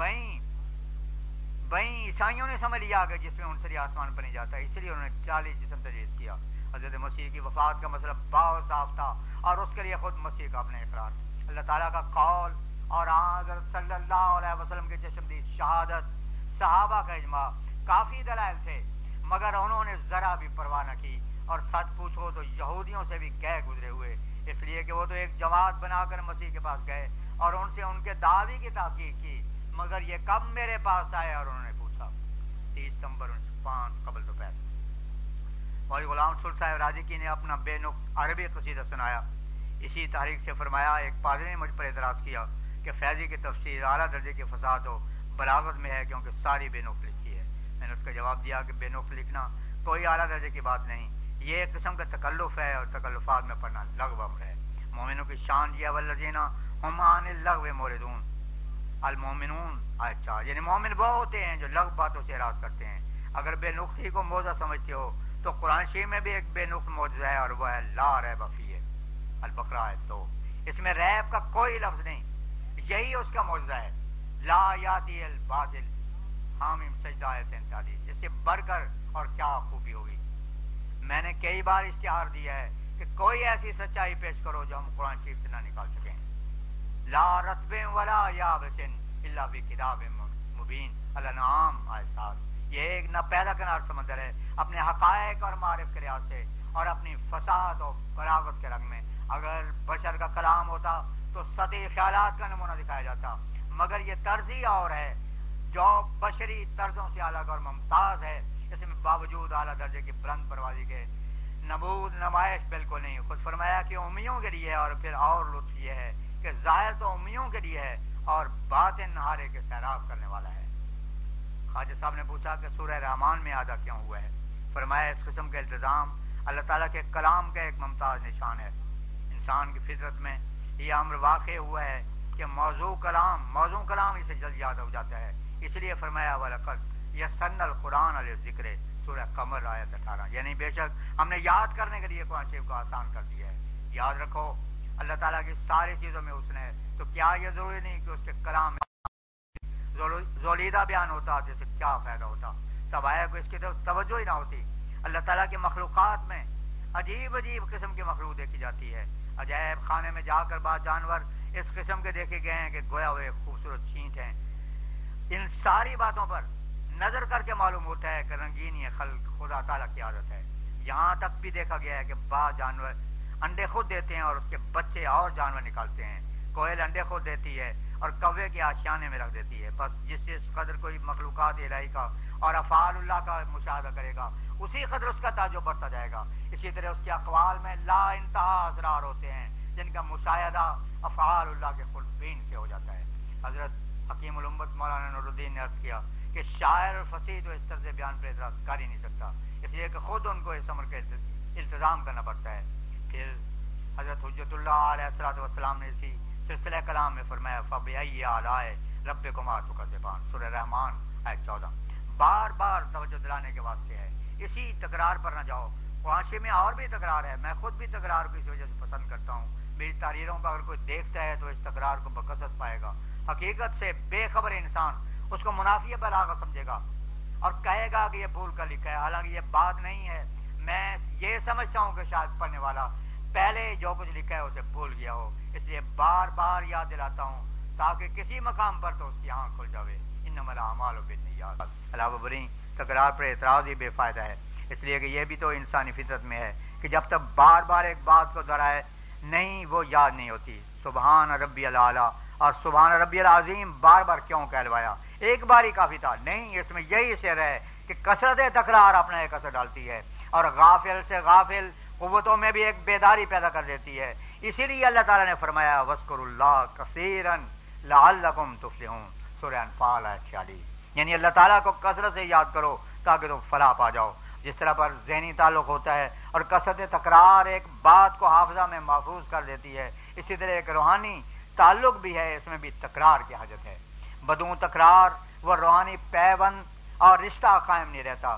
بھئی عیسائیوں نے سمجھ لیا کہ جس میں عنصری آسمان پر نہیں جاتا، اس لیے انہوں نے جلالی جسم تجویز کیا۔ حضرت مسیح کی وفات کا مسئلہ بہت صاف تھا اور اس کے لیے خود مسیح کا اپنے اقرار۔ اللہ تعالیٰ کا قول اور حضرت صلی اللہ علیہ وسلم کے چشمدید شہادت، صحابہ کا اجماع، کافی دلائل تھے، مگر انہوں نے ذرا بھی پرواہ نہ کی، اور سچ پوچھو تو یہودیوں سے بھی گئے گزرے ہوئے، اس لیے کہ وہ تو ایک جماعت بنا کر مسیح کے پاس گئے اور ان سے ان کے دعوی کی تحقیق کی، مگر یہ کب میرے پاس آئے اور انہوں نے پوچھا 30 ستمبر 1905 قبل دوپہر۔ مولوی غلام رسول صاحب رازقی نے اپنا بے نقط عربی قصیدہ سنایا، اسی تاریخ سے فرمایا ایک پادری نے مجھ پر اعتراض کیا کہ فیضی کی تفسیر اعلیٰ درجے کی فساد و بلاغت میں ہے کیونکہ ساری بے نقط لکھی ہے۔ میں نے اس کا جواب دیا کہ بے نقط لکھنا کوئی اعلیٰ درجے کی بات نہیں، یہ ایک قسم کا تکلف ہے اور تکلفات میں پڑھنا لغو امر ہے۔ مومنوں کی شان یہ والذین هم عن اللغو معرضون المومنون آیت 4، یعنی مومن وہ ہوتے ہیں جو لغو باتوں سے اعراض کرتے ہیں۔ اگر بے نقطی کو موضع سمجھتے ہو تو قرآن شریف میں بھی ایک بے نقط معجزہ ہے اور وہ ہے لا ریب فیہ، البقرہ آیت 2، اس میں ریب کا کوئی لفظ نہیں، یہی اس کا معجزہ ہے۔ لا یاتی الباطل، حامیم سجدہ آیت 43، اس سے بڑھ کر اور کیا خوبی ہوگی۔ میں نے کئی بار اشتہار دیا ہے کہ کوئی ایسی سچائی پیش کرو جو ہم قرآن شریف سے نہ نکال سکیں۔ لا رتب ولا یابس الا فی کتاب مبین، الانعام آیت 7۔ یہ ایک نہ پیدا کنار سمندر ہے اپنے حقائق اور معارف کے لحاظ سے اور اپنی فساد اور بلاغت کے رنگ میں۔ اگر بشر کا کلام ہوتا تو سطحی خیالات کا نمونہ دکھایا جاتا، مگر یہ طرز ہی اور ہے جو بشری طرزوں سے الگ اور ممتاز ہے، اس میں باوجود اعلیٰ درجے کی بلند پروازی کے نمود نمائش بالکل نہیں۔ خود فرمایا کہ امیوں کے لیے، اور پھر اور لطف یہ ہے کہ ظاہر تو امیوں کے لیے ہے اور باطن نہارے کے سیراب کرنے والا ہے۔ خواجہ صاحب نے پوچھا کہ سورہ رحمان میں آدھا کیوں ہوا ہے؟ فرمایا اس قسم کا التزام اللہ تعالیٰ کے کلام کا ایک ممتاز نشان ہے۔ انسان کی فطرت میں یہ امر واقع ہوا ہے کہ موضوع کلام اسے جلد یاد ہو جاتا ہے، اس لیے فرمایا وَلَقَدْ يَسَّرْنَا الْقُرْآنَ لِلذِّكْرِ، سورہ قمر آیت 18، یعنی بے شک ہم نے یاد کرنے کے لیے قرآن شریف کو آسان کر دیا ہے۔ یاد رکھو اللہ تعالیٰ کی ساری چیزوں میں حسن ہے، تو کیا یہ ضروری نہیں کہ اس کے کلام میں زولیدہ بیان ہوتا جیسے کیا فائدہ ہوتا؟ سوائے کو اس کی طرف توجہ ہی نہ ہوتی۔ اللہ تعالیٰ کی مخلوقات میں عجیب عجیب قسم کی مخلوق دیکھی جاتی ہے۔ عجائب خانے میں جا کر بعض جانور اس قسم کے دیکھے گئے ہیں کہ گویا ہوئے خوبصورت چھینٹ ہیں۔ ان ساری باتوں پر نظر کر کے معلوم ہوتا ہے کہ رنگینی خلق خدا تعالیٰ کی عادت ہے۔ یہاں تک بھی دیکھا گیا ہے کہ بعض جانور انڈے خود دیتے ہیں اور اس کے بچے اور جانور نکالتے ہیں۔ کوئل انڈے خود دیتی ہے اور کوے کے آشیانے میں رکھ دیتی ہے۔ بس جس قدر کوئی مخلوقات الہی کا اور افعال اللہ کا مشاہدہ کرے گا اسی قدر اس کا تعجب بڑھتا جائے گا۔ اسی طرح اس کے اقوال میں لا انتہا اسرار ہوتے ہیں جن کا مشاہدہ افعال اللہ کے خلفین سے ہو جاتا ہے۔ حضرت حکیم الامت مولانا نور الدین نے عرض کیا کہ شاعر اور فصیح تو اس طرز بیان پر اعتراض کر ہی نہیں سکتا، اس لیے کہ خود ان کو اس امر کا التزام کرنا پڑتا ہے۔ پھر حضرت حجت اللہ علیہ السلام نے اسی سلسلہ کلام میں فرمایا فَبِأَيِّ آلَاءِ رَبِّكُمَا تُكَذِّبَانِ، سورہ رحمان آیت 14۔ بار بار توجہ دلانے کے واسطے ہے، اسی تکرار پر نہ جاؤ۔ قرآن شریف میں اور بھی تکرار ہے، میں خود بھی تکرار کو اس وجہ سے پسند کرتا ہوں۔ میری تحریروں کو اگر کوئی دیکھتا ہے تو اس تکرار کو بکثرت پائے گا۔ حقیقت سے بے خبر انسان اس کو منافی بلاغت سمجھے گا اور کہے گا کہ یہ بھول کر لکھا ہے، حالانکہ یہ بات نہیں ہے۔ میں یہ سمجھتا ہوں کہ شاید پڑھنے والا پہلے جو کچھ لکھا ہے اسے بھول گیا ہو، اس لیے بار بار یاد دلاتا ہوں تاکہ کسی مقام پر تو اس کی آنکھ کھل جاوے۔ انما الاعمال بالنیات، علاوہ بری تکرار پر اعتراض ہی بے فائدہ ہے، اس لیے کہ یہ بھی تو انسانی فطرت میں ہے کہ جب تک بار بار ایک بات کو دہرائے نہیں وہ یاد نہیں ہوتی۔ سبحان ربی الاعلیٰ اور سبحان ربی العظیم بار بار کیوں کہلوایا؟ ایک بار ہی کافی تھا؟ نہیں، اس میں یہی سر ہے کہ کثرت تکرار اپنا ایک اثر ڈالتی ہے اور غافل سے غافل قوتوں میں بھی ایک بیداری پیدا کر دیتی ہے۔ اسی لیے اللہ تعالیٰ نے فرمایا وَاذْكُرُوا اللَّهَ كَثِيرًا لَعَلَّكُمْ تُفْلِحُونَ، سورہ انفال آیت 46۔ یعنی اللہ تعالیٰ کو کثرت سے یاد کرو تاکہ تم فلاح پا جاؤ۔ جس طرح پر ذہنی تعلق ہوتا ہے اور کثرت تکرار ایک بات کو حافظہ میں محفوظ کر دیتی ہے، اسی طرح ایک روحانی تعلق بھی ہے، اس میں بھی تکرار کی حاجت ہے۔ بدون تکرار وہ روحانی پیوند اور رشتہ قائم نہیں رہتا۔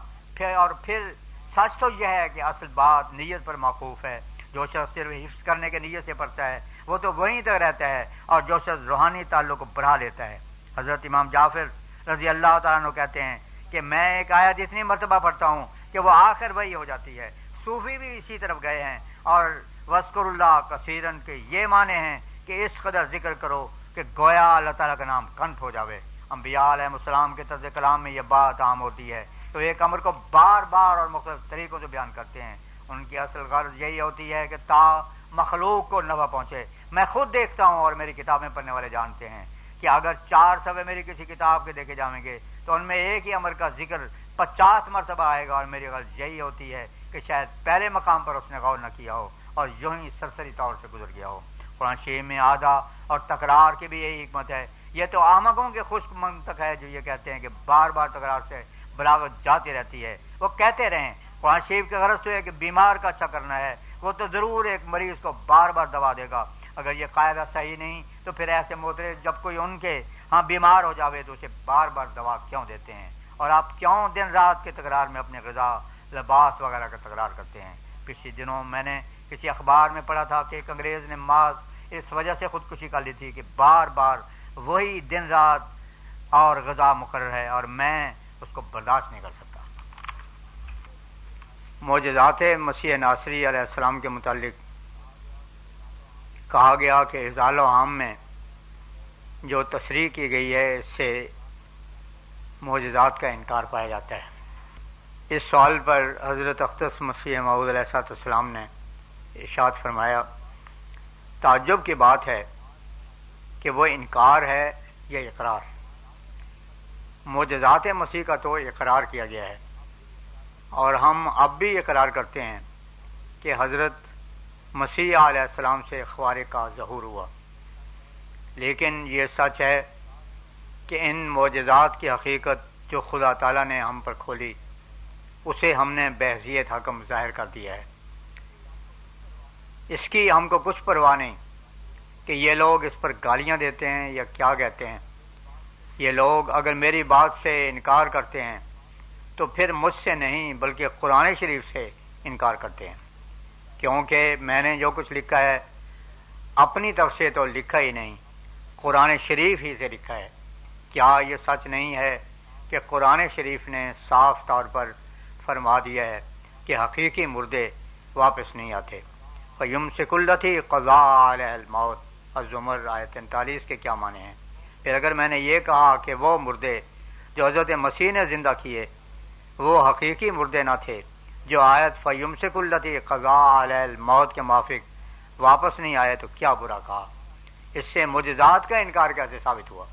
پھر سچ تو یہ ہے کہ اصل بات نیت پر موقوف ہے۔ جو شخص صرف حفظ کرنے کے نیت سے پڑھتا ہے وہ تو وہیں تک رہتا ہے، اور جو شخص روحانی تعلق کو بڑھا لیتا ہے۔ حضرت امام جعفر رضی اللہ تعالیٰ عنہ کہتے ہیں کہ میں ایک آیت اتنی مرتبہ پڑھتا ہوں کہ وہ آخر وہی ہو جاتی ہے۔ صوفی بھی اسی طرف گئے ہیں اور وَاذْكُرُوا اللَّهَ كَثِيرًا کے یہ معنی ہیں کہ اس قدر ذکر کرو کہ گویا اللہ تعالیٰ کا نام کنٹ ہو جاوے. انبیاء علیہ السلام کے طرز کلام میں یہ بات عام ہوتی ہے، تو ایک امر کو بار بار اور مختلف طریقوں سے بیان کرتے ہیں. ان کی اصل غرض یہی ہوتی ہے کہ تا مخلوق کو نفع پہنچے. میں خود دیکھتا ہوں اور میری کتابیں پڑھنے والے جانتے ہیں کہ اگر 4 صفحے میری کسی کتاب کے دیکھے جائیں گے تو ان میں ایک ہی امر کا ذکر 50 مرتبہ آئے گا، اور میری غرض یہی ہوتی ہے کہ شاید پہلے مقام پر اس نے غور نہ کیا ہو اور یوں ہی سرسری طور سے گزر گیا ہو. قرآن شریف میں آدھا اور تکرار کی بھی یہی حکمت ہے. یہ تو احمقوں کے خشک منطق ہے جو یہ کہتے ہیں کہ بار بار تکرار سے بلاغت جاتی رہتی ہے. وہ کہتے رہیں. قرآن شریف کی غرض تو ہے کہ بیمار کا اچھا کرنا ہے. وہ تو ضرور ایک مریض کو بار بار دوا دے گا. اگر یہ قاعدہ صحیح نہیں تو پھر ایسے معترض جب کوئی ان کے ہاں بیمار ہو جاوے تو اسے بار بار دوا کیوں دیتے ہیں؟ اور آپ کیوں دن رات کے تکرار میں اپنے غذا لباس وغیرہ کا تکرار کرتے ہیں؟ پچھلے دنوں میں نے کسی اخبار میں پڑھا تھا کہ ایک انگریز نے ماض اس وجہ سے خودکشی کر لی تھی کہ بار بار وہی دن رات اور غذا مقرر ہے اور میں اس کو برداشت نہیں کر سکتا. معجزات مسیح ناصری علیہ السلام کے متعلق کہا گیا کہ اضال و عام میں جو تصریح کی گئی ہے اس سے معجزات کا انکار پایا جاتا ہے. اس سوال پر حضرت اقدس مسیح موعود علیہ السلام نے ارشاد فرمایا، تعجب کی بات ہے کہ وہ انکار ہے یا اقرار. معجزات مسیح کا تو اقرار کیا گیا ہے اور ہم اب بھی اقرار کرتے ہیں کہ حضرت مسیح علیہ السلام سے خوارق کا ظہور ہوا. لیکن یہ سچ ہے کہ ان معجزات کی حقیقت جو خدا تعالیٰ نے ہم پر کھولی اسے ہم نے بحیثیت حکم ظاہر کر دیا ہے. اس کی ہم کو کچھ پرواہ نہیں کہ یہ لوگ اس پر گالیاں دیتے ہیں یا کیا کہتے ہیں. یہ لوگ اگر میری بات سے انکار کرتے ہیں تو پھر مجھ سے نہیں بلکہ قرآن شریف سے انکار کرتے ہیں، کیونکہ میں نے جو کچھ لکھا ہے اپنی طرف سے تو لکھا ہی نہیں، قرآن شریف ہی سے لکھا ہے. کیا یہ سچ نہیں ہے کہ قرآن شریف نے صاف طور پر فرما دیا ہے کہ حقیقی مردے واپس نہیں آتے؟ فَيُمْسِكُ الَّتِي قَضَىٰ عَلَيْهَا الْمَوْتَ الزمر آیت 43 کے کیا معنی ہیں؟ پھر اگر میں نے یہ کہا کہ وہ مردے جو حضرت مسیح نے زندہ کیے وہ حقیقی مردے نہ تھے جو آیت فَيُمْسِكُ الَّتِي قَضَىٰ عَلَيْهَا الْمَوْتَ کے موافق واپس نہیں آئے تو کیا برا کہا؟ اس سے معجزات کا انکار کیسے ثابت ہوا؟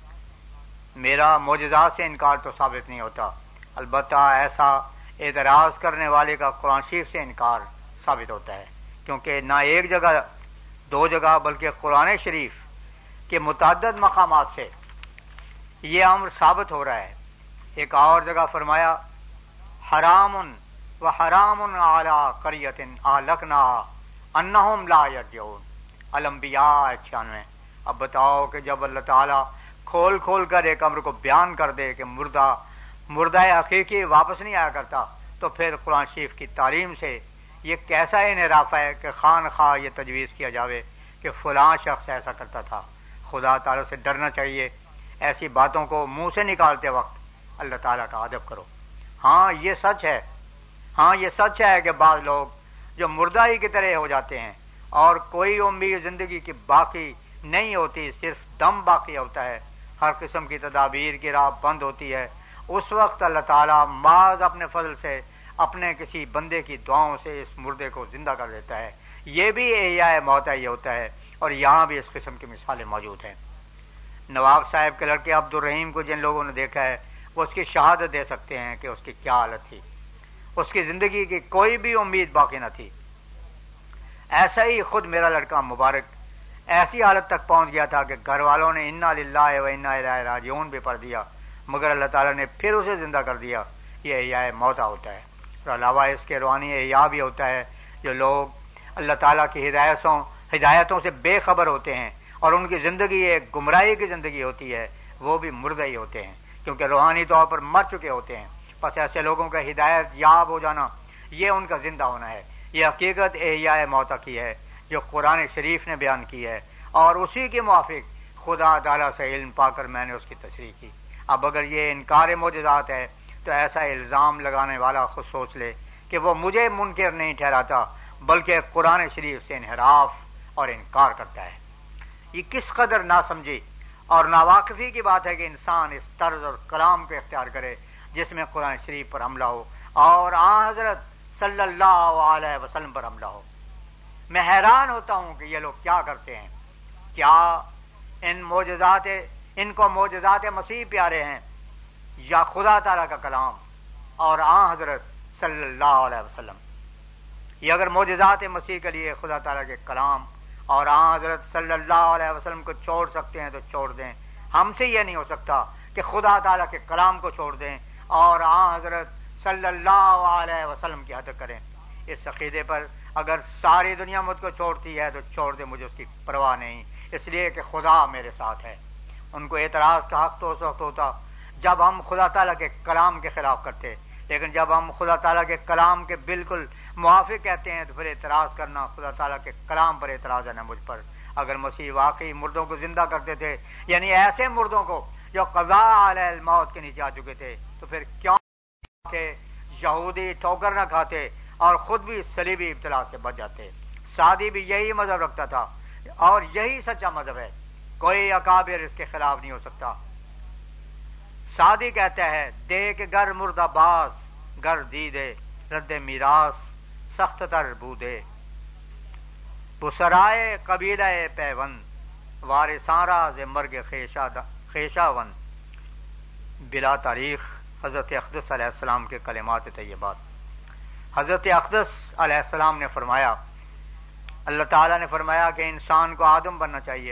میرا معجزات سے انکار تو ثابت نہیں ہوتا، البتہ ایسا اعتراض کرنے والے کا قرآن شریف سے انکار ثابت ہوتا ہے، کیونکہ نہ ایک جگہ 2 جگہ بلکہ قرآن شریف کے متعدد مقامات سے یہ امر ثابت ہو رہا ہے. ایک اور جگہ فرمایا حرام و حرام علی قریۃ اہلکناھا انہم لا یرجعون، الانبیاء 96. اب بتاؤ کہ جب اللہ تعالیٰ کھول کھول کر ایک امر کو بیان کر دے کہ مردہ حقیقی واپس نہیں آیا کرتا تو پھر قرآن شریف کی تعلیم سے یہ کیسا انحراف ہے کہ خان خواہ یہ تجویز کیا جاوے کہ فلاں شخص ایسا کرتا تھا. خدا تعالیٰ سے ڈرنا چاہیے. ایسی باتوں کو منہ سے نکالتے وقت اللہ تعالیٰ کا ادب کرو. ہاں یہ سچ ہے کہ بعض لوگ جو مردہ ہی کی طرح ہو جاتے ہیں اور کوئی امید زندگی کی باقی نہیں ہوتی، صرف دم باقی ہوتا ہے، ہر قسم کی تدابیر کی راہ بند ہوتی ہے، اس وقت اللہ تعالیٰ محض اپنے فضل سے اپنے کسی بندے کی دعاؤں سے اس مردے کو زندہ کر دیتا ہے. یہ بھی احیاء موتیٰ یہ ہوتا ہے اور یہاں بھی اس قسم کی مثالیں موجود ہیں. نواب صاحب کے لڑکے عبد الرحیم کو جن لوگوں نے دیکھا ہے وہ اس کی شہادت دے سکتے ہیں کہ اس کی کیا حالت تھی. اس کی زندگی کی کوئی بھی امید باقی نہ تھی. ایسا ہی خود میرا لڑکا مبارک ایسی حالت تک پہنچ گیا تھا کہ گھر والوں نے انا للہ و انا الیہ راجعون بھی پڑھ دیا، مگر اللہ تعالیٰ نے پھر اسے زندہ کر دیا. یہ احیاء موتیٰ ہوتا ہے. اور علاوہ اس کے روحانی احیاء بھی ہوتا ہے. جو لوگ اللہ تعالیٰ کی ہدایتوں سے بے خبر ہوتے ہیں اور ان کی زندگی ایک گمراہی کی زندگی ہوتی ہے وہ بھی مردہ ہی ہوتے ہیں کیونکہ روحانی طور پر مر چکے ہوتے ہیں. بس ایسے لوگوں کا ہدایت یاب ہو جانا یہ ان کا زندہ ہونا ہے. یہ حقیقت احیاء موتیٰ کی ہے جو قرآن شریف نے بیان کی ہے اور اسی کے موافق خدا تعالیٰ سے علم پا کر میں نے اس کی تشریح کی. اب اگر یہ انکار معجزات ہے تو ایسا الزام لگانے والا خود سوچ لے کہ وہ مجھے منکر نہیں ٹھہراتا بلکہ قرآن شریف سے انحراف اور انکار کرتا ہے. یہ کس قدر ناسمجھی اور ناواقفی کی بات ہے کہ انسان اس طرز اور کلام کو اختیار کرے جس میں قرآن شریف پر حملہ ہو اور آن حضرت صلی اللہ علیہ وسلم پر حملہ ہو۔ میں حیران ہوتا ہوں کہ یہ لوگ کیا کرتے ہیں، کیا ان کو معجزات مسیح پیارے ہیں یا خدا تعالیٰ کا کلام اور آن حضرت صلی اللہ علیہ وسلم؟ یہ اگر معجزات مسیح کے لیے خدا تعالیٰ کے کلام اور آن حضرت صلی اللہ علیہ وسلم کو چھوڑ سکتے ہیں تو چھوڑ دیں۔ ہم سے یہ نہیں ہو سکتا کہ خدا تعالیٰ کے کلام کو چھوڑ دیں اور آن حضرت صلی اللہ علیہ وسلم کی حد کریں۔ اس عقیدے پر اگر ساری دنیا مجھ کو چھوڑتی ہے تو چھوڑ دے، مجھے اس کی پرواہ نہیں، اس لیے کہ خدا میرے ساتھ ہے۔ ان کو اعتراض کا حق تو اس وقت ہوتا جب ہم خدا تعالیٰ کے کلام کے خلاف کرتے، لیکن جب ہم خدا تعالیٰ کے کلام کے بالکل موافق کہتے ہیں تو پھر اعتراض کرنا خدا تعالیٰ کے کلام پر اعتراض ہے نا مجھ پر۔ اگر مسیح واقعی مردوں کو زندہ کرتے تھے، یعنی ایسے مردوں کو جو قضاء علیہ الموت کے نیچے آ چکے تھے، تو پھر کیوں کہ یہودی ٹھوکر نہ کھاتے اور خود بھی صلیبی ابتلا سے بچ جاتے؟ سعدی بھی یہی مذہب رکھتا تھا اور یہی سچا مذہب ہے، کوئی اکابر اس کے خلاف نہیں ہو سکتا۔ سعدی کہتا ہے، دیکھ گر مردہ باز گر دیدے رد میراث سخت تر بودے بسرائے قبیلہ پیوند وارثاں راز مرگ خیشہ ون۔ بلا تاریخ حضرت اقدس علیہ السلام کے کلمات طیبات۔ حضرت اقدس علیہ السلام نے فرمایا، اللہ تعالیٰ نے فرمایا کہ انسان کو آدم بننا چاہیے۔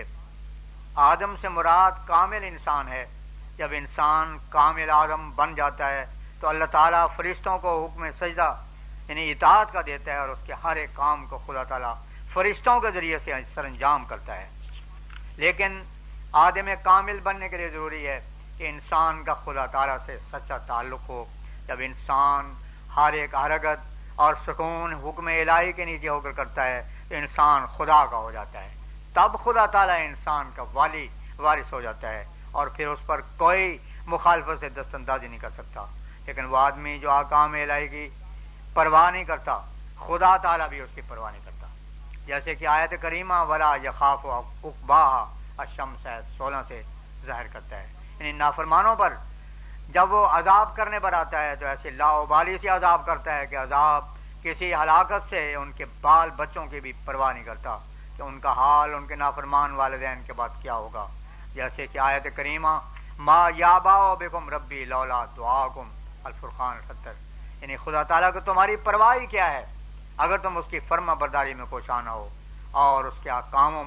آدم سے مراد کامل انسان ہے۔ جب انسان کامل آدم بن جاتا ہے تو اللہ تعالیٰ فرشتوں کو حکم سجدہ یعنی اطاعت کا دیتا ہے اور اس کے ہر ایک کام کو خدا تعالیٰ فرشتوں کے ذریعے سے سر انجام کرتا ہے۔ لیکن آدم کامل بننے کے لیے ضروری ہے کہ انسان کا خدا تعالیٰ سے سچا تعلق ہو۔ جب انسان ہر ایک حرکت اور سکون حکم الہی کے نیچے ہو کر کرتا ہے تو انسان خدا کا ہو جاتا ہے، تب خدا تعالیٰ انسان کا والی وارث ہو جاتا ہے اور پھر اس پر کوئی مخالفت سے دست اندازی نہیں کر سکتا۔ لیکن وہ آدمی جو احکام الہی کی پرواہ نہیں کرتا، خدا تعالیٰ بھی اس کی پرواہ نہیں کرتا۔ جیسے کہ آیت کریمہ ولا یخاف عقباہا الشمس 16 سے ظاہر کرتا ہے، یعنی نافرمانوں پر جب وہ عذاب کرنے پر آتا ہے تو ایسے لاؤبالی سے عذاب کرتا ہے کہ عذاب کسی ہلاکت سے ان کے بال بچوں کی بھی پرواہ نہیں کرتا کہ ان کا حال ان کے نافرمان والدین کے بعد کیا ہوگا۔ جیسے کہ آیت کریمہ ما یابا بکم ربی لولا دعاکم الفرقان 70، یعنی خدا تعالیٰ کو تمہاری پرواہ کیا ہے اگر تم اس کی فرما برداری میں کوشاں نہ ہو اور اس کے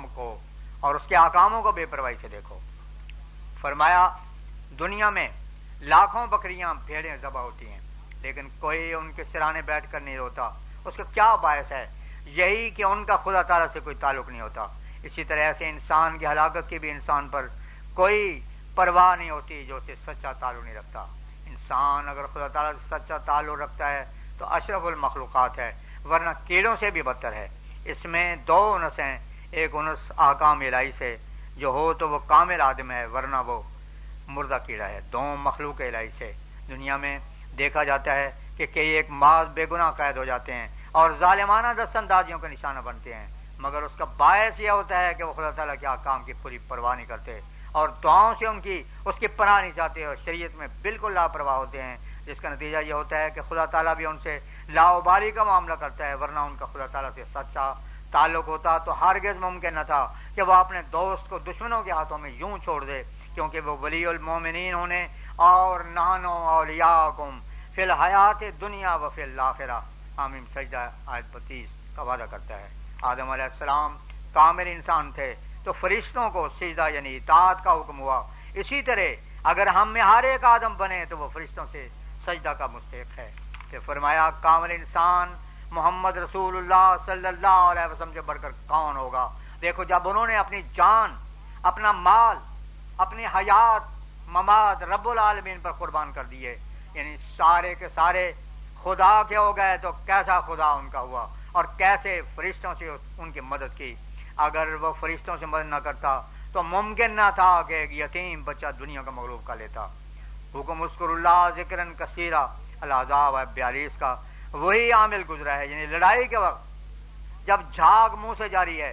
احکاموں کو بے پرواہی سے دیکھو۔ فرمایا دنیا میں لاکھوں بکریاں بھیڑیں ذبح ہوتی ہیں لیکن کوئی ان کے سرانے بیٹھ کر نہیں روتا۔ اس کا کیا باعث ہے؟ یہی کہ ان کا خدا تعالیٰ سے کوئی تعلق نہیں ہوتا۔ اسی طرح سے انسان کی ہلاکت کی بھی انسان پر کوئی پرواہ نہیں ہوتی جو اسے سچا تعلق نہیں رکھتا۔ انسان اگر خدا تعالیٰ سے سچا تعلق رکھتا ہے تو اشرف المخلوقات ہے، ورنہ کیڑوں سے بھی بدتر ہے۔ اس میں دو انس ہیں، ایک انس احکام الہی سے جو ہو تو وہ کامل آدم ہے ورنہ وہ مردہ کیڑا ہے۔ دو مخلوق الہی سے دنیا میں دیکھا جاتا ہے کہ کئی ایک معاذ بے گناہ قید ہو جاتے ہیں اور ظالمانہ دست اندازیوں کا نشانہ بنتے ہیں، مگر اس کا باعث یہ ہوتا ہے کہ وہ خدا تعالیٰ کے احکام کی پوری پرواہ نہیں کرتے اور دعاؤں سے اس کی پناہ نہیں چاہتے اور شریعت میں بالکل لاپرواہ ہوتے ہیں، جس کا نتیجہ یہ ہوتا ہے کہ خدا تعالیٰ بھی ان سے لاؤبالی کا معاملہ کرتا ہے، ورنہ ان کا خدا تعالیٰ سے سچا تعلق ہوتا تو ہرگز ممکن نہ تھا کہ وہ اپنے دوست کو دشمنوں کے ہاتھوں میں یوں چھوڑ دے، کیونکہ وہ ولی المومنین ہونے اور نحنو اولیاءکم فی الحیات دنیا و فی الآخرہ حامیم سجدہ آیت 32 کا وعدہ کرتا ہے۔ آدم علیہ السلام کامل انسان تھے تو فرشتوں کو سجدہ یعنی اطاعت کا حکم ہوا۔ اسی طرح اگر ہم میں ہر ایک آدم بنے تو وہ فرشتوں سے سجدہ کا مستحق ہے۔ پھر فرمایا کامل انسان محمد رسول اللہ صلی اللہ علیہ وسلم سے بڑھ کر کون ہوگا؟ دیکھو جب انہوں نے اپنی جان، اپنا مال، اپنی حیات، ممات رب العالمین پر قربان کر دیے، یعنی سارے کے سارے خدا کے ہو گئے، تو کیسا خدا ان کا ہوا اور کیسے فرشتوں سے ان کی مدد کی۔ اگر وہ فرشتوں سے مدد نہ کرتا تو ممکن نہ تھا کہ ایک یتیم بچہ دنیا کا مغلوب کر لیتا۔ حکم اذکر اللہ ذکرن کثیرہ الاحزاب 42 کا وہی عامل گزرا ہے، یعنی لڑائی کے وقت جب جھاگ منہ سے جاری ہے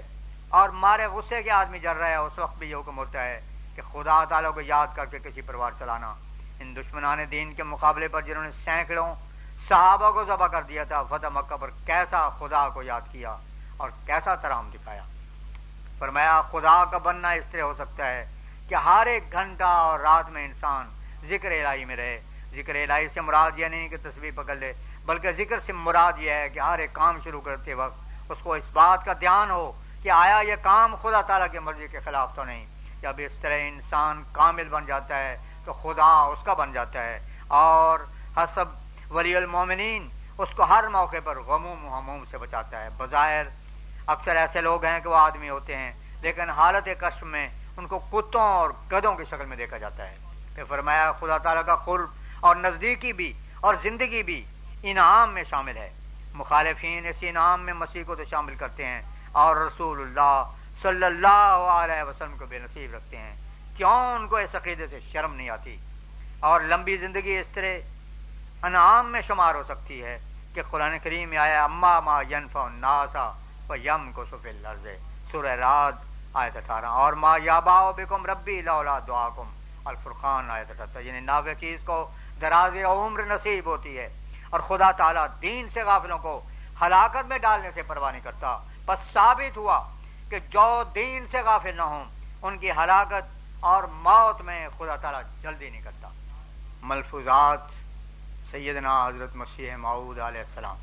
اور مارے غصے کے آدمی جل رہا ہے، اس وقت بھی یہ حکم ہوتا ہے کہ خدا تعالیٰ کو یاد کر کے کسی پر وار چلانا۔ ان دشمنان دین کے مقابلے پر جنہوں نے سینکڑوں صحابہ کو ذبح کر دیا تھا، فتح مکہ پر کیسا خدا کو یاد کیا اور کیسا ترحم دکھایا۔ فرمایا خدا کا بننا اس طرح ہو سکتا ہے کہ ہر ایک گھنٹہ اور رات میں انسان ذکر الہی میں رہے۔ ذکر الہی سے مراد یہ نہیں کہ تسبیح پکڑ لے، بلکہ ذکر سے مراد یہ ہے کہ ہر ایک کام شروع کرتے وقت اس کو اس بات کا دھیان ہو کہ آیا یہ کام خدا تعالیٰ کی مرضی کے خلاف تو نہیں۔ جب اس طرح انسان کامل بن جاتا ہے تو خدا اس کا بن جاتا ہے، اور حسب ولی المومنین اس کو ہر موقع پر غموم و ہموم سے بچاتا ہے۔ بظاہر اکثر ایسے لوگ ہیں کہ وہ آدمی ہوتے ہیں لیکن حالت کشف میں ان کو کتوں اور گدھوں کی شکل میں دیکھا جاتا ہے۔ پھر فرمایا خدا تعالیٰ کا قرب اور نزدیکی بھی اور زندگی بھی انعام میں شامل ہے۔ مخالفین اس انعام میں مسیح کو تو شامل کرتے ہیں اور رسول اللہ صلی اللہ علیہ وسلم کو بے نصیب رکھتے ہیں۔ کیوں ان کو اس عقیدے سے شرم نہیں آتی؟ اور لمبی زندگی اس طرح انعام میں شمار ہو سکتی ہے کہ قرآن کریم میں آیا اما ما ینفع الناس فیمکث فی الارض، سورہ رعد آیت 18، اور ما یابا بکم ربی لولا دعاکم، الفرقان آیت 78۔ یعنی نافع چیز کو دراز عمر نصیب ہوتی ہے، اور خدا تعالیٰ دین سے غافلوں کو ہلاکت میں ڈالنے سے پرواہ نہیں کرتا۔ بس ثابت ہوا کہ جو دین سے غافل نہ ہوں ان کی ہلاکت اور موت میں خدا تعالیٰ جلدی نہیں کرتا۔ ملفوظات سیدنا حضرت مسیح موعود علیہ السلام۔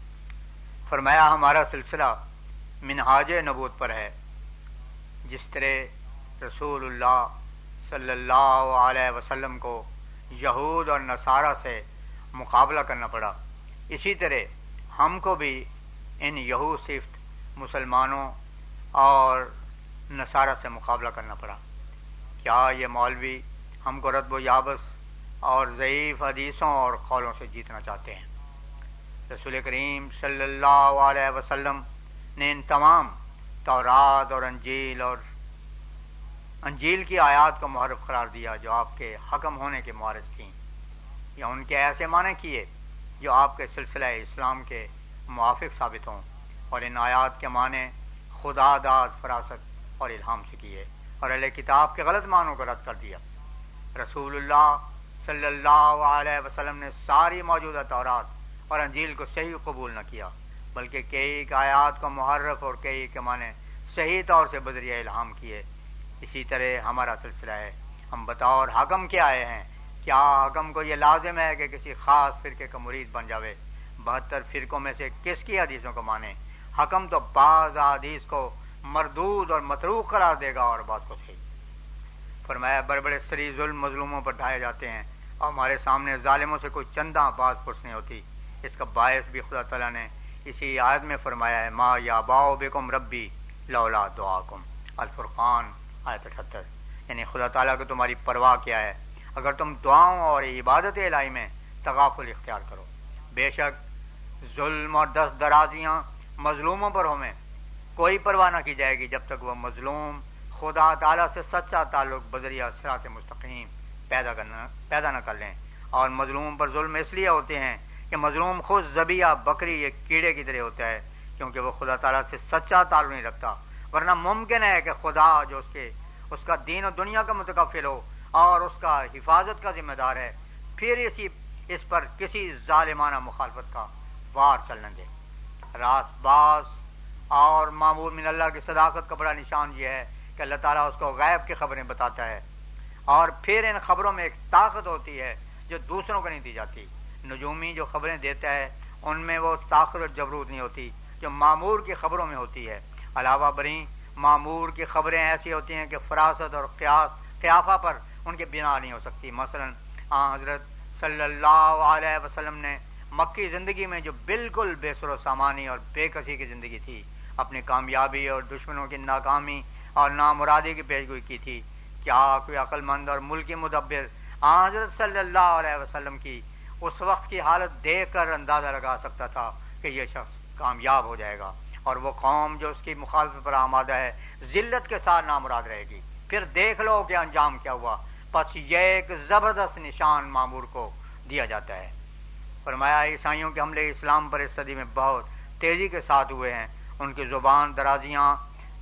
فرمایا ہمارا سلسلہ منہاج نبوت پر ہے۔ جس طرح رسول اللہ صلی اللہ علیہ وسلم کو یہود اور نصارہ سے مقابلہ کرنا پڑا، اسی طرح ہم کو بھی ان یہود صفت مسلمانوں اور نصارہ سے مقابلہ کرنا پڑا۔ کیا یہ مولوی ہم کو رتب و یابس اور ضعیف حدیثوں اور قولوں سے جیتنا چاہتے ہیں؟ رسول کریم صلی اللہ علیہ وسلم نے ان تمام تورات اور انجیل کی آیات کو محرف قرار دیا جو آپ کے حکم ہونے کے معارض تھیں، یا ان کے ایسے معنی کیے جو آپ کے سلسلہ اسلام کے موافق ثابت ہوں، اور ان آیات کے معنی خدا داد فراست اور الہام سے کیے، اور اہل کتاب کے غلط معنوں کو رد کر دیا۔ رسول اللہ صلی اللہ علیہ وسلم نے ساری موجودہ تورات اور انجیل کو صحیح قبول نہ کیا، بلکہ کئی آیات کو محرف اور کئی کے معنی صحیح طور سے بذریعہ الہام کیے۔ اسی طرح ہمارا سلسلہ ہے۔ ہم بطور حکم کے آئے ہیں۔ کیا حکم کو یہ لازم ہے کہ کسی خاص فرقے کا مرید بن جاوے؟ 72 فرقوں میں سے کس کی حدیثوں کو مانے؟ حکم تو بعض حدیث کو مردود اور متروک قرار دے گا اور بعض کو صحیح۔ فرمایا بڑے بڑے سری ظلم مظلوموں پر ڈھائے جاتے ہیں اور ہمارے سامنے ظالموں سے کوئی چندہ باز پرس نہیں ہوتی۔ اس کا باعث بھی خدا تعالیٰ نے اسی آیت میں فرمایا ہے ما یابا بکم ربی لولا دعاکم، الفرقان آیت 78۔ یعنی خدا تعالیٰ کو تمہاری پرواہ کیا ہے اگر تم دعاؤں اور عبادت الہی میں تغافل اختیار کرو۔ بے شک ظلم اور دست درازیاں مظلوموں پر ہمیں کوئی پرواہ نہ کی جائے گی جب تک وہ مظلوم خدا تعالیٰ سے سچا تعلق بذریعہ صراط مستقیم پیدا نہ کر لیں۔ اور مظلوم پر ظلم اس لیے ہوتے ہیں کہ مظلوم خود ذبیحہ بکری ایک کیڑے کی طرح ہوتا ہے، کیونکہ وہ خدا تعالیٰ سے سچا تعلق نہیں رکھتا۔ ورنہ ممکن ہے کہ خدا جو اس کا دین و دنیا کا متکفل ہو اور اس کا حفاظت کا ذمہ دار ہے، پھر اس پر کسی ظالمانہ مخالفت کا وار چلنے دے۔ راست باز اور معمور من اللہ کی صداقت کا بڑا نشان یہ ہے کہ اللہ تعالیٰ اس کو غیب کی خبریں بتاتا ہے، اور پھر ان خبروں میں ایک طاقت ہوتی ہے جو دوسروں کو نہیں دی جاتی۔ نجومی جو خبریں دیتا ہے ان میں وہ طاقت اور جبروت نہیں ہوتی جو معمور کی خبروں میں ہوتی ہے۔ علاوہ بری معمور کی خبریں ایسی ہوتی ہیں کہ فراست اور قیافہ پر ان کی بنا نہیں ہو سکتی۔ مثلا حضرت صلی اللہ علیہ وسلم نے مکی زندگی میں جو بالکل بے سر و سامانی اور بے کسی کی زندگی تھی، اپنی کامیابی اور دشمنوں کی ناکامی اور نامرادی کی پیشگوئی کی تھی، کیا کوئی عقل مند اور ملکی مدبر حضرت صلی اللہ علیہ وسلم کی اس وقت کی حالت دیکھ کر اندازہ لگا سکتا تھا کہ یہ شخص کامیاب ہو جائے گا اور وہ قوم جو اس کی مخالفت پر آمادہ ہے ذلت کے ساتھ نامراد رہے گی؟ پھر دیکھ لو کہ انجام کیا ہوا۔ پس یہ ایک زبردست نشان معمور کو دیا جاتا ہے۔ فرمایا عیسائیوں کے حملے اسلام پر اس صدی میں بہت تیزی کے ساتھ ہوئے ہیں۔ ان کی زبان درازیاں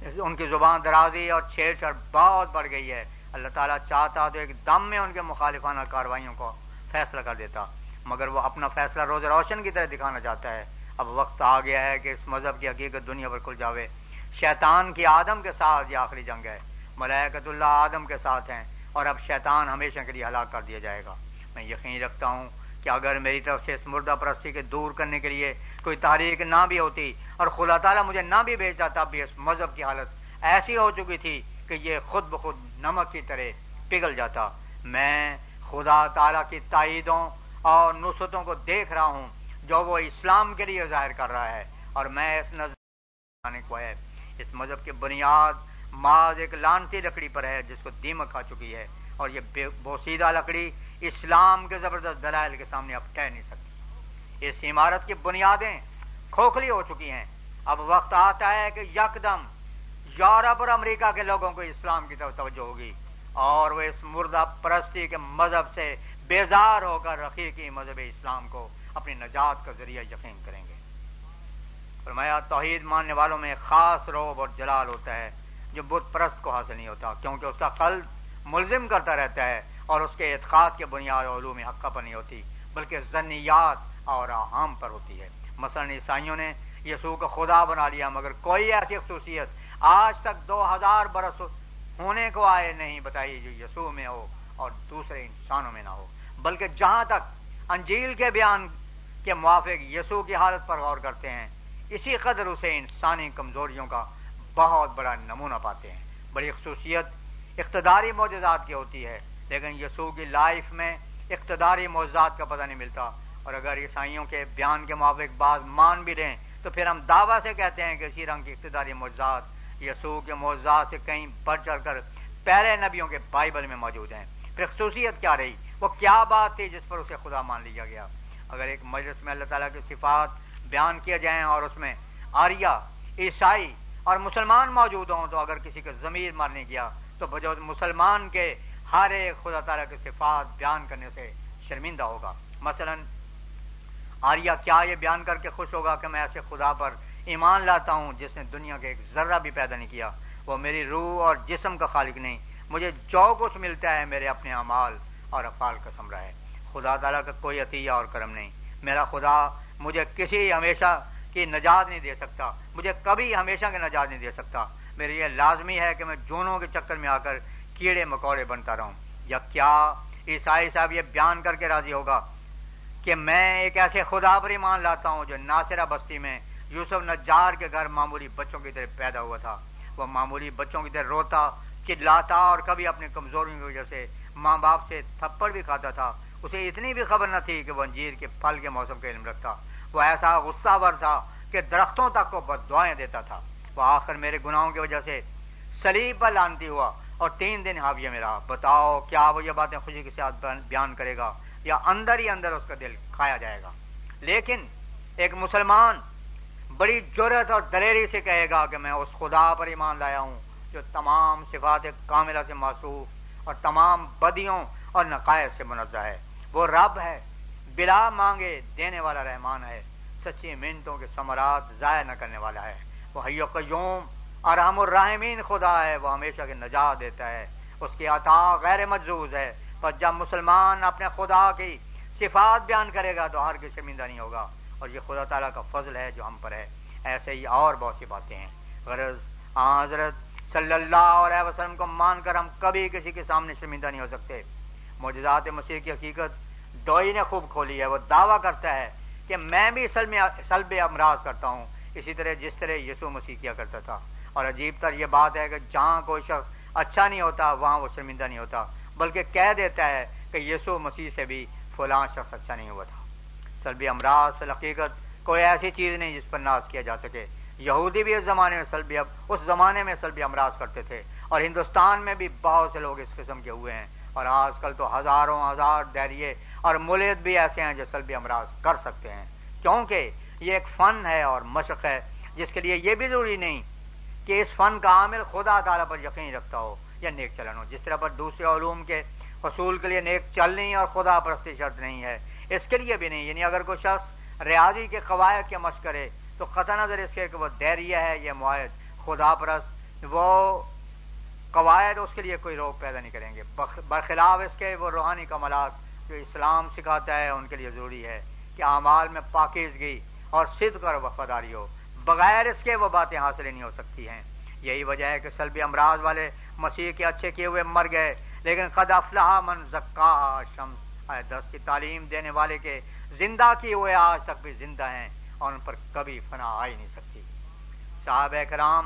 ان کی زبان درازی اور چھیڑ چھاڑ بہت بڑھ گئی ہے. اللہ تعالیٰ چاہتا تو ایک دم میں ان کے مخالفانہ کارروائیوں کو فیصلہ کر دیتا، مگر وہ اپنا فیصلہ روز روشن کی طرح دکھانا چاہتا ہے. اب وقت آ گیا ہے کہ اس مذہب کی حقیقت دنیا پر کھل جاوے. شیطان کی آدم کے ساتھ یہ آخری جنگ ہے. ملائکۃ اللہ آدم کے ساتھ ہیں اور اب شیطان ہمیشہ کے لیے ہلاک کر دیا جائے گا. میں یقین رکھتا ہوں کہ اگر میری طرف سے اس مردہ پرستی کے دور کرنے کے لیے کوئی تحریک نہ بھی ہوتی اور خدا تعالیٰ مجھے نہ بھی بھیجتا، تب بھی اس مذہب کی حالت ایسی ہو چکی تھی کہ یہ خود بخود نمک کی طرح پگھل جاتا. میں خدا تعالیٰ کی تائیدوں اور نصرتوں کو دیکھ رہا ہوں جو وہ اسلام کے لیے ظاہر کر رہا ہے، اور میں اس نظر کو ہے اس مذہب کی بنیاد محض ایک لعنتی لکڑی پر ہے جس کو دیمک کھا چکی ہے، اور یہ بوسیدہ لکڑی اسلام کے زبردست دلائل کے سامنے اب ٹہ نہیں سکتی. اس عمارت کی بنیادیں کھوکھلی ہو چکی ہیں. اب وقت آتا ہے کہ یکدم یورپ اور امریکہ کے لوگوں کو اسلام کی طرف توجہ ہوگی اور وہ اس مردہ پرستی کے مذہب سے بیزار ہو کر حقیقی مذہب اسلام کو اپنی نجات کا ذریعہ یقین کریں گے. فرمایا توحید ماننے والوں میں خاص رعب اور جلال ہوتا ہے جو بت پرست کو حاصل نہیں ہوتا، کیونکہ اس کا قلب ملزم کرتا رہتا ہے اور اس کے اعتقاد کی بنیاد علوم حقہ پر نہیں ہوتی بلکہ ظنیات اور اوہام پر ہوتی ہے. مثلا عیسائیوں نے یسوع کو خدا بنا لیا، مگر کوئی ایسی خصوصیت آج تک 2000 برس ہونے کو آئے نہیں بتائی جو یسوع میں ہو اور دوسرے انسانوں میں نہ ہو. بلکہ جہاں تک انجیل کے بیان کے موافق یسوع کی حالت پر غور کرتے ہیں، اسی قدر اسے انسانی کمزوریوں کا بہت بڑا نمونہ پاتے ہیں. بڑی خصوصیت اقتداری معجزات کی ہوتی ہے، لیکن یسوع کی لائف میں اقتداری معجزات کا پتہ نہیں ملتا. اور اگر عیسائیوں کے بیان کے موافق بعض مان بھی لیں تو پھر ہم دعویٰ سے کہتے ہیں کہ اسی رنگ کی اقتداری معجزات یسوع کے معجزات سے کہیں بڑھ چڑھ کر پہلے نبیوں کے بائبل میں موجود ہیں. پھر خصوصیت کیا رہی؟ وہ کیا بات تھی جس پر اسے خدا مان لیا گیا؟ اگر ایک مجلس میں اللہ تعالیٰ کی صفات بیان کیے جائیں اور اس میں آریہ، عیسائی اور مسلمان موجود ہوں، تو اگر کسی کا ضمیر مارنے گیا تو بجوز مسلمان کے ہر ایک خدا تعالیٰ کی صفات بیان کرنے سے شرمندہ ہوگا. مثلا آریہ کیا یہ بیان کر کے خوش ہوگا کہ میں ایسے خدا پر ایمان لاتا ہوں جس نے دنیا کے ایک ذرہ بھی پیدا نہیں کیا، وہ میری روح اور جسم کا خالق نہیں، مجھے جو کچھ ملتا ہے میرے اپنے اعمال اور افعال کا ثمرہ ہے. خدا تعالیٰ کا کوئی عطیہ اور کرم نہیں. میرا خدا مجھے کسی ہمیشہ کی نجات نہیں دے سکتا، مجھے کبھی ہمیشہ کی نجات نہیں دے سکتا. میرے یہ لازمی ہے کہ میں جونوں کے چکر میں آ کر کیڑے مکوڑے بنتا رہوں. یا کیا عیسائی صاحب یہ بیان کر کے راضی ہوگا کہ میں ایک ایسے خدا پر ایمان لاتا ہوں جو ناصرہ بستی میں یوسف نجار کے گھر معمولی بچوں کی طرح پیدا ہوا تھا. وہ معمولی بچوں کی طرح روتا، چلاتا اور کبھی اپنی کمزوریوں کی وجہ سے ماں باپ سے تھپڑ بھی کھاتا تھا. اسے اتنی بھی خبر نہ تھی کہ وہ انجیر کے پھل کے موسم کا علم رکھتا. وہ ایسا غصہ ور تھا کہ درختوں تک کو بد دعائیں دیتا تھا. وہ آخر میرے گناہوں کی وجہ سے صلیب پر لعنتی ہوا اور 3 دن حاویہ میں رہا. بتاؤ کیا وہ یہ باتیں خوشی کے ساتھ بیان کرے گا یا اندر ہی اندر اس کا دل کھایا جائے گا؟ لیکن ایک مسلمان بڑی جرأت اور دلیری سے کہے گا کہ میں اس خدا پر ایمان لایا ہوں جو تمام صفات کاملہ سے موصوف اور تمام بدیوں اور نقائص سے منزہ ہے. وہ رب ہے، بلا مانگے دینے والا رحمان ہے، سچی منتوں کے ثمرات ضائع نہ کرنے والا ہے. وہ حی و قیوم ارحم الراحمین خدا ہے، وہ ہمیشہ کی نجات دیتا ہے، اس کی عطا غیر مجزوز ہے. پر جب مسلمان اپنے خدا کی صفات بیان کرے گا تو ہر کسی شرمندہ نہیں ہوگا، اور یہ خدا تعالیٰ کا فضل ہے جو ہم پر ہے. ایسے ہی اور بہت سی باتیں ہیں. غرض حضرت صلی اللہ علیہ وسلم کو مان کر ہم کبھی کسی کے سامنے شرمندہ نہیں ہو سکتے. معجزات مسیح کی حقیقت ڈوئی نے خوب کھولی ہے. وہ دعویٰ کرتا ہے کہ میں بھی سلب امراض کرتا ہوں اسی طرح جس طرح یسوع مسیح کیا کرتا تھا. اور عجیب تر یہ بات ہے کہ جہاں کوئی شخص اچھا نہیں ہوتا وہاں وہ شرمندہ نہیں ہوتا، بلکہ کہہ دیتا ہے کہ یسوع مسیح سے بھی فلاں شخص اچھا نہیں ہوا تھا. سلب امراض حقیقت کوئی ایسی چیز نہیں جس پر ناز کیا جا سکے. یہودی بھی اس زمانے میں سلب امراض کرتے تھے، اور ہندوستان میں بھی بہت سے لوگ اس قسم کے ہوئے ہیں. اور آج کل تو ہزاروں ہزار دہریے اور ملحد بھی ایسے ہیں جو سلب امراض کر سکتے ہیں، کیونکہ یہ ایک فن ہے اور مشق ہے جس کے لیے یہ بھی ضروری نہیں کہ اس فن کا عامل خدا تعالیٰ پر یقین رکھتا ہو یا نیک چلن ہو. جس طرح پر دوسرے علوم کے حصول کے لیے نیک چلنی اور خدا پرستی شرط نہیں ہے، اس کے لیے بھی نہیں. یعنی اگر کوئی شخص ریاضی کے قواعد کے مشق کرے تو قطع نظر اس کے کہ وہ دہریہ ہے یا معاہد خدا پرست وہ قواعد اس کے لیے کوئی روک پیدا نہیں کریں گے، برخلاف اس کے وہ روحانی کمالات جو اسلام سکھاتا ہے ان کے لیے ضروری ہے کہ اعمال میں پاکیزگی اور صدق اور وفاداری ہو، بغیر اس کے وہ باتیں حاصل نہیں ہو سکتی ہیں۔ یہی وجہ ہے کہ سلبی امراض والے مسیح کے اچھے کیے ہوئے مر گئے، لیکن قد افلح من زکاہا شمس آیت 10 کی تعلیم دینے والے کے زندہ کیے ہوئے آج تک بھی زندہ ہیں اور ان پر کبھی فنا آ ہی نہیں سکتی۔ صحابہ کرام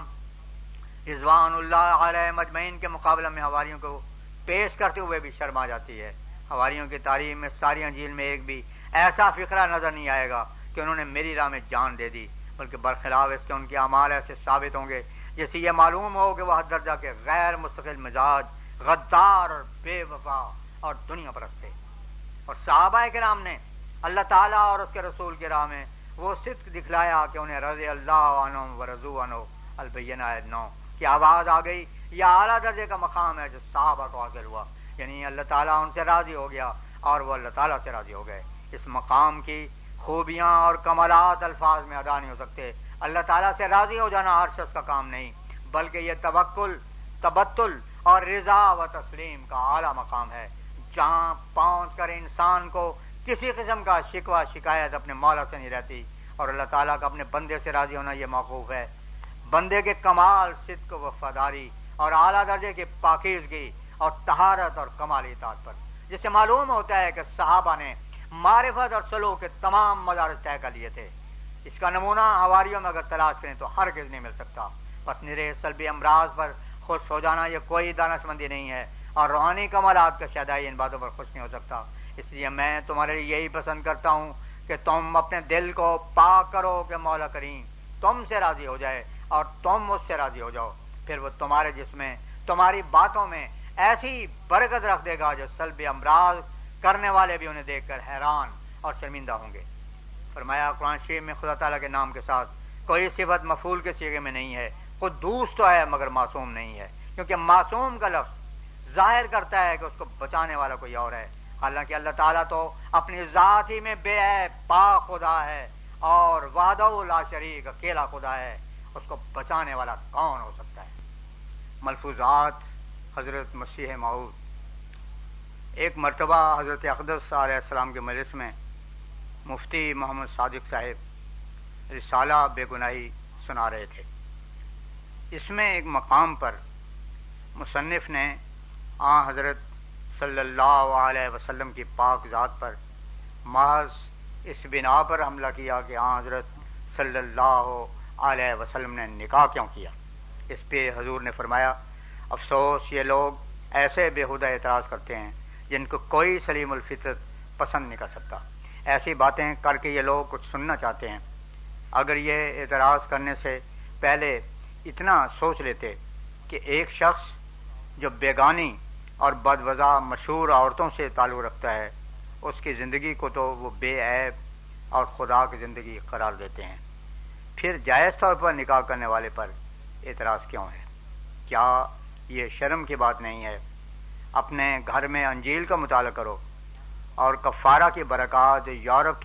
رضوان اللہ علیہ مجمعین کے مقابلہ میں حواریوں کو پیش کرتے ہوئے بھی شرم آ جاتی ہے۔ حواریوں کی تعلیم میں ساری انجیل میں ایک بھی ایسا فقرہ نظر نہیں آئے گا کہ انہوں نے میری راہ میں جان دے دی، بلکہ برخلاف اس کے ان کے اعمال ایسے ثابت ہوں گے جس سے یہ معلوم ہو کہ وہ حد درجہ کے غیر مستقل مزاج، غدار اور بے وفا اور دنیا پرست تھے۔ اور صحابہ کرام نے اللہ تعالیٰ اور اس کے رسول کی راہ میں وہ صدق دکھلایا کہ انہیں رضی اللہ عنہم ورضوا عنہ البینہ آیت 9 کی آواز آ گئی۔ یہ اعلیٰ درجے کا مقام ہے جو صحابہ کو حاصل ہوا، یعنی اللہ تعالیٰ ان سے راضی ہو گیا اور وہ اللہ تعالیٰ سے راضی ہو گئے۔ اس مقام کی خوبیاں اور کمالات الفاظ میں ادا نہیں ہو سکتے۔ اللہ تعالیٰ سے راضی ہو جانا ہر شخص کا کام نہیں، بلکہ یہ توکل، تبتل اور رضا و تسلیم کا اعلیٰ مقام ہے، جہاں پہنچ کر انسان کو کسی قسم کا شکوہ شکایت اپنے مولا سے نہیں رہتی، اور اللہ تعالیٰ کا اپنے بندے سے راضی ہونا یہ موقوف ہے بندے کے کمال، صدق و وفاداری اور اعلیٰ درجے کی پاکیزگی اور طہارت اور کمال اطاعت پر، جس سے معلوم ہوتا ہے کہ صحابہ نے معرفت اور سلوک کے تمام مدارج طے کر لیے تھے۔ اس کا نمونہ حواریوں میں اگر تلاش کریں تو ہرگز نہیں مل سکتا۔ بس نرے سلبی امراض پر خوش ہو جانا یہ کوئی دانش مندی نہیں ہے، اور روحانی کمالات کا شہدائی ان باتوں پر خوش نہیں ہو سکتا۔ اس لیے میں تمہارے لیے یہی پسند کرتا ہوں کہ تم اپنے دل کو پاک کرو کہ مولا کریم تم سے راضی ہو جائے اور تم اس سے راضی ہو جاؤ، پھر وہ تمہارے جسم میں، تمہاری باتوں میں ایسی برکت رکھ دے گا جو سلبی امراض کرنے والے بھی انہیں دیکھ کر حیران اور شرمندہ ہوں گے۔ فرمایا قرآن شریف میں خدا تعالیٰ کے نام کے ساتھ کوئی صفت مفعول کے صیغے میں نہیں ہے، قدوس تو ہے مگر معصوم نہیں ہے، کیونکہ معصوم کا لفظ ظاہر کرتا ہے کہ اس کو بچانے والا کوئی اور ہے، حالانکہ اللہ تعالیٰ تو اپنی ذات ہی میں بے عیب پاک خدا ہے اور وحدہ لا شریک اکیلا خدا ہے، اس کو بچانے والا کون ہو سکتا ہے۔ ملفوظات حضرت مسیح موعود۔ ایک مرتبہ حضرت اقدس علیہ السلام کے مجلس میں مفتی محمد صادق صاحب رسالہ بے گناہی سنا رہے تھے۔ اس میں ایک مقام پر مصنف نے حضرت صلی اللہ علیہ وسلم کی پاک ذات پر محض اس بنا پر حملہ کیا کہ حضرت صلی اللہ علیہ وسلم نے نکاح کیوں کیا۔ اس پہ حضور نے فرمایا، افسوس یہ لوگ ایسے بےہودہ اعتراض کرتے ہیں جن کو کوئی سلیم الفطرت پسند نہیں کر سکتا۔ ایسی باتیں کر کے یہ لوگ کچھ سننا چاہتے ہیں۔ اگر یہ اعتراض کرنے سے پہلے اتنا سوچ لیتے کہ ایک شخص جو بیگانی اور بدوضع مشہور عورتوں سے تعلق رکھتا ہے، اس کی زندگی کو تو وہ بے عیب اور خدا کی زندگی قرار دیتے ہیں، پھر جائز طور پر نکاح کرنے والے پر اعتراض کیوں ہے؟ کیا یہ شرم کی بات نہیں ہے؟ اپنے گھر میں انجیل کا مطالعہ کرو اور کفارہ کی برکات جو یورپ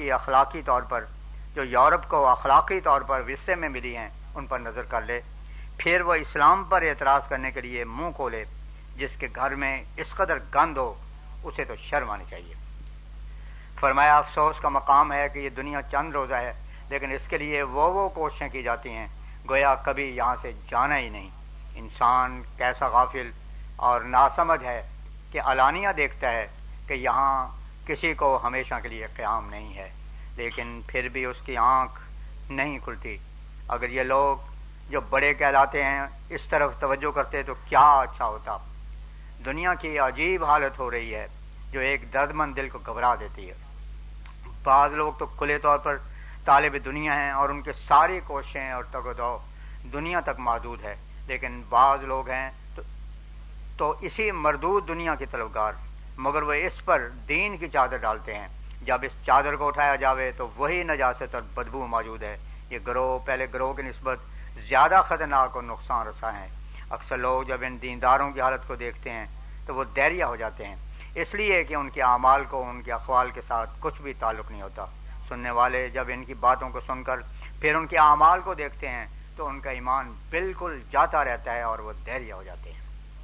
کو اخلاقی طور پر وصے میں ملی ہیں ان پر نظر کر لے، پھر وہ اسلام پر اعتراض کرنے کے لیے منہ کھولے۔ جس کے گھر میں اس قدر گند ہو اسے تو شرم آنی چاہیے۔ فرمایا افسوس کا مقام ہے کہ یہ دنیا چند روزہ ہے، لیکن اس کے لیے وہ کوششیں کی جاتی ہیں گویا کبھی یہاں سے جانا ہی نہیں۔ انسان کیسا غافل اور ناسمجھ ہے کہ علانیہ دیکھتا ہے کہ یہاں کسی کو ہمیشہ کے لیے قیام نہیں ہے، لیکن پھر بھی اس کی آنکھ نہیں کھلتی۔ اگر یہ لوگ جو بڑے کہلاتے ہیں اس طرف توجہ کرتے تو کیا اچھا ہوتا۔ دنیا کی عجیب حالت ہو رہی ہے جو ایک دردمند دل کو گھبرا دیتی ہے۔ بعض لوگ تو کھلے طور پر طالب دنیا ہیں اور ان کی ساری کوششیں اور تگ و دو دنیا تک محدود ہے، لیکن بعض لوگ ہیں تو اسی مردود دنیا کی طلبگار، مگر وہ اس پر دین کی چادر ڈالتے ہیں۔ جب اس چادر کو اٹھایا جاوے تو وہی نجاست اور بدبو موجود ہے۔ یہ گروہ پہلے گروہ کی نسبت زیادہ خطرناک اور نقصان رساں ہیں۔ اکثر لوگ جب ان دینداروں کی حالت کو دیکھتے ہیں تو وہ دیریہ ہو جاتے ہیں، اس لیے کہ ان کے اعمال کو ان کے اقوال کے ساتھ کچھ بھی تعلق نہیں ہوتا۔ سننے والے جب ان کی باتوں کو سن کر پھر ان کے اعمال کو دیکھتے ہیں تو ان کا ایمان بالکل جاتا رہتا ہے اور وہ دہریہ ہو جاتے ہیں۔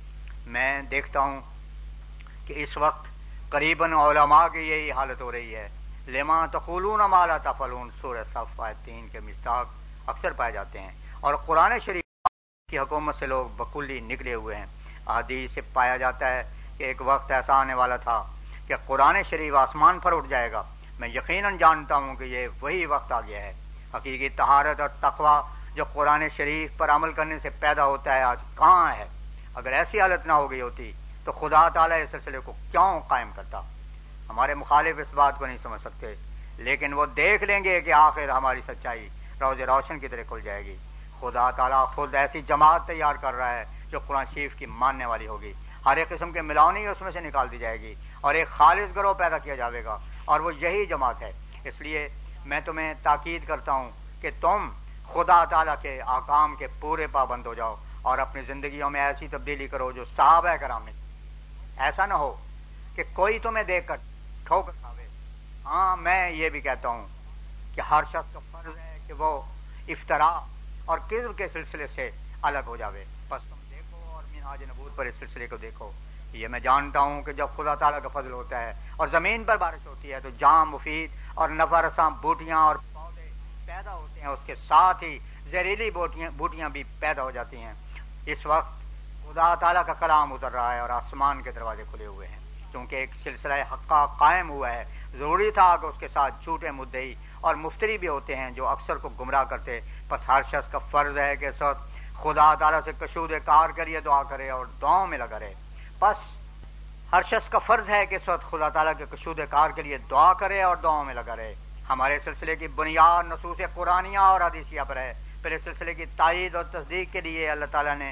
میں دیکھتا ہوں کہ اس وقت قریباً علماء کی یہی حالت ہو رہی ہے۔ لما تقولون ما لا تفعلون سورہ صف آیت 3 کے مصداق اکثر پائے جاتے ہیں، اور قرآن شریف کی حکومت سے لوگ بکلی نکلے ہوئے ہیں۔ احادیث سے پایا جاتا ہے کہ ایک وقت ایسا آنے والا تھا کہ قرآن شریف آسمان پر اٹھ جائے گا۔ میں یقیناً جانتا ہوں کہ یہ وہی وقت آ گیا ہے۔ حقیقی طہارت اور تقوی جو قرآن شریف پر عمل کرنے سے پیدا ہوتا ہے آج کہاں ہے؟ اگر ایسی حالت نہ ہو گئی ہوتی تو خدا تعالیٰ اس سلسلے کو کیوں قائم کرتا؟ ہمارے مخالف اس بات کو نہیں سمجھ سکتے، لیکن وہ دیکھ لیں گے کہ آخر ہماری سچائی روز روشن کی طرح کھل جائے گی۔ خدا تعالیٰ خود ایسی جماعت تیار کر رہا ہے جو قرآن شریف کی ماننے والی ہوگی۔ ہر ایک قسم کے ملاونی اس میں سے نکال دی جائے گی اور ایک خالص گروہ پیدا کیا جائے گا، اور وہ یہی جماعت ہے۔ اس لیے میں تمہیں تاکید کرتا ہوں کہ تم خدا تعالیٰ کے احکام کے پورے پابند ہو جاؤ اور اپنی زندگیوں میں ایسی تبدیلی کرو جو صحابہ کرام نے۔ ایسا نہ ہو کہ کوئی تمہیں دیکھ کر ٹھوکر کھاوے۔ ہاں، میں یہ بھی کہتا ہوں کہ ہر شخص کا فرض ہے کہ وہ افطرا اور کذب کے سلسلے سے الگ ہو جاوے۔ بس تم دیکھو اور منہاج نبوت پر اس سلسلے کو دیکھو۔ یہ میں جانتا ہوں کہ جب خدا تعالیٰ کا فضل ہوتا ہے اور زمین پر بارش ہوتی ہے تو جام مفید اور نفع رساں بوٹیاں اور پودے پیدا ہوتے ہیں، اس کے ساتھ ہی زہریلی بوٹیاں بھی پیدا ہو جاتی ہیں۔ اس وقت خدا تعالیٰ کا کلام اتر رہا ہے اور آسمان کے دروازے کھلے ہوئے ہیں، کیونکہ ایک سلسلہ حقہ قائم ہوا ہے۔ ضروری تھا کہ اس کے ساتھ جھوٹے مدعی اور مفتری بھی ہوتے ہیں جو اکثر کو گمراہ کرتے۔ بس ہر شخص کا فرض ہے کہ اس وقت خدا تعالیٰ سے کشود کار کریے، دعا کرے اور دعاؤں میں لگا رہے۔ بس ہر شخص کا فرض ہے کہ اس وقت خدا تعالیٰ کے کشود کار کے لیے دعا کرے اور دعاؤں میں لگا رہے۔ ہمارے سلسلے کی بنیاد نصوص قرآنیہ اور حدیثیہ پر ہے۔ پھر اس سلسلے کی تائید اور تصدیق کے لیے اللہ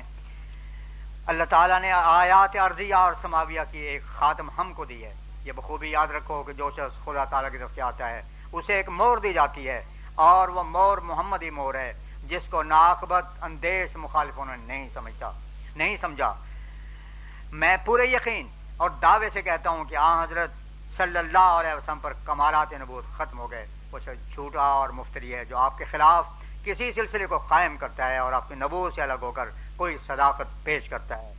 تعالیٰ نے آیات ارضیہ اور سماویہ کی ایک خاتم ہم کو دی ہے۔ یہ بخوبی یاد رکھو کہ جو شخص خدا تعالیٰ کی طرف سے آتا ہے اسے ایک مہر دی جاتی ہے، اور وہ مہر محمدی مہر ہے، جس کو ناقبت اندیش مخالفوں نے نہیں سمجھا۔ میں پورے یقین اور دعوے سے کہتا ہوں کہ آن حضرت صلی اللہ علیہ وسلم پر کمالات نبوت ختم ہو گئے۔ وہ شخص جھوٹا اور مفتری ہے جو آپ کے خلاف کسی سلسلے کو قائم کرتا ہے اور اپنی نبوت سے الگ ہو کر کوئی صداقت پیش کرتا ہے۔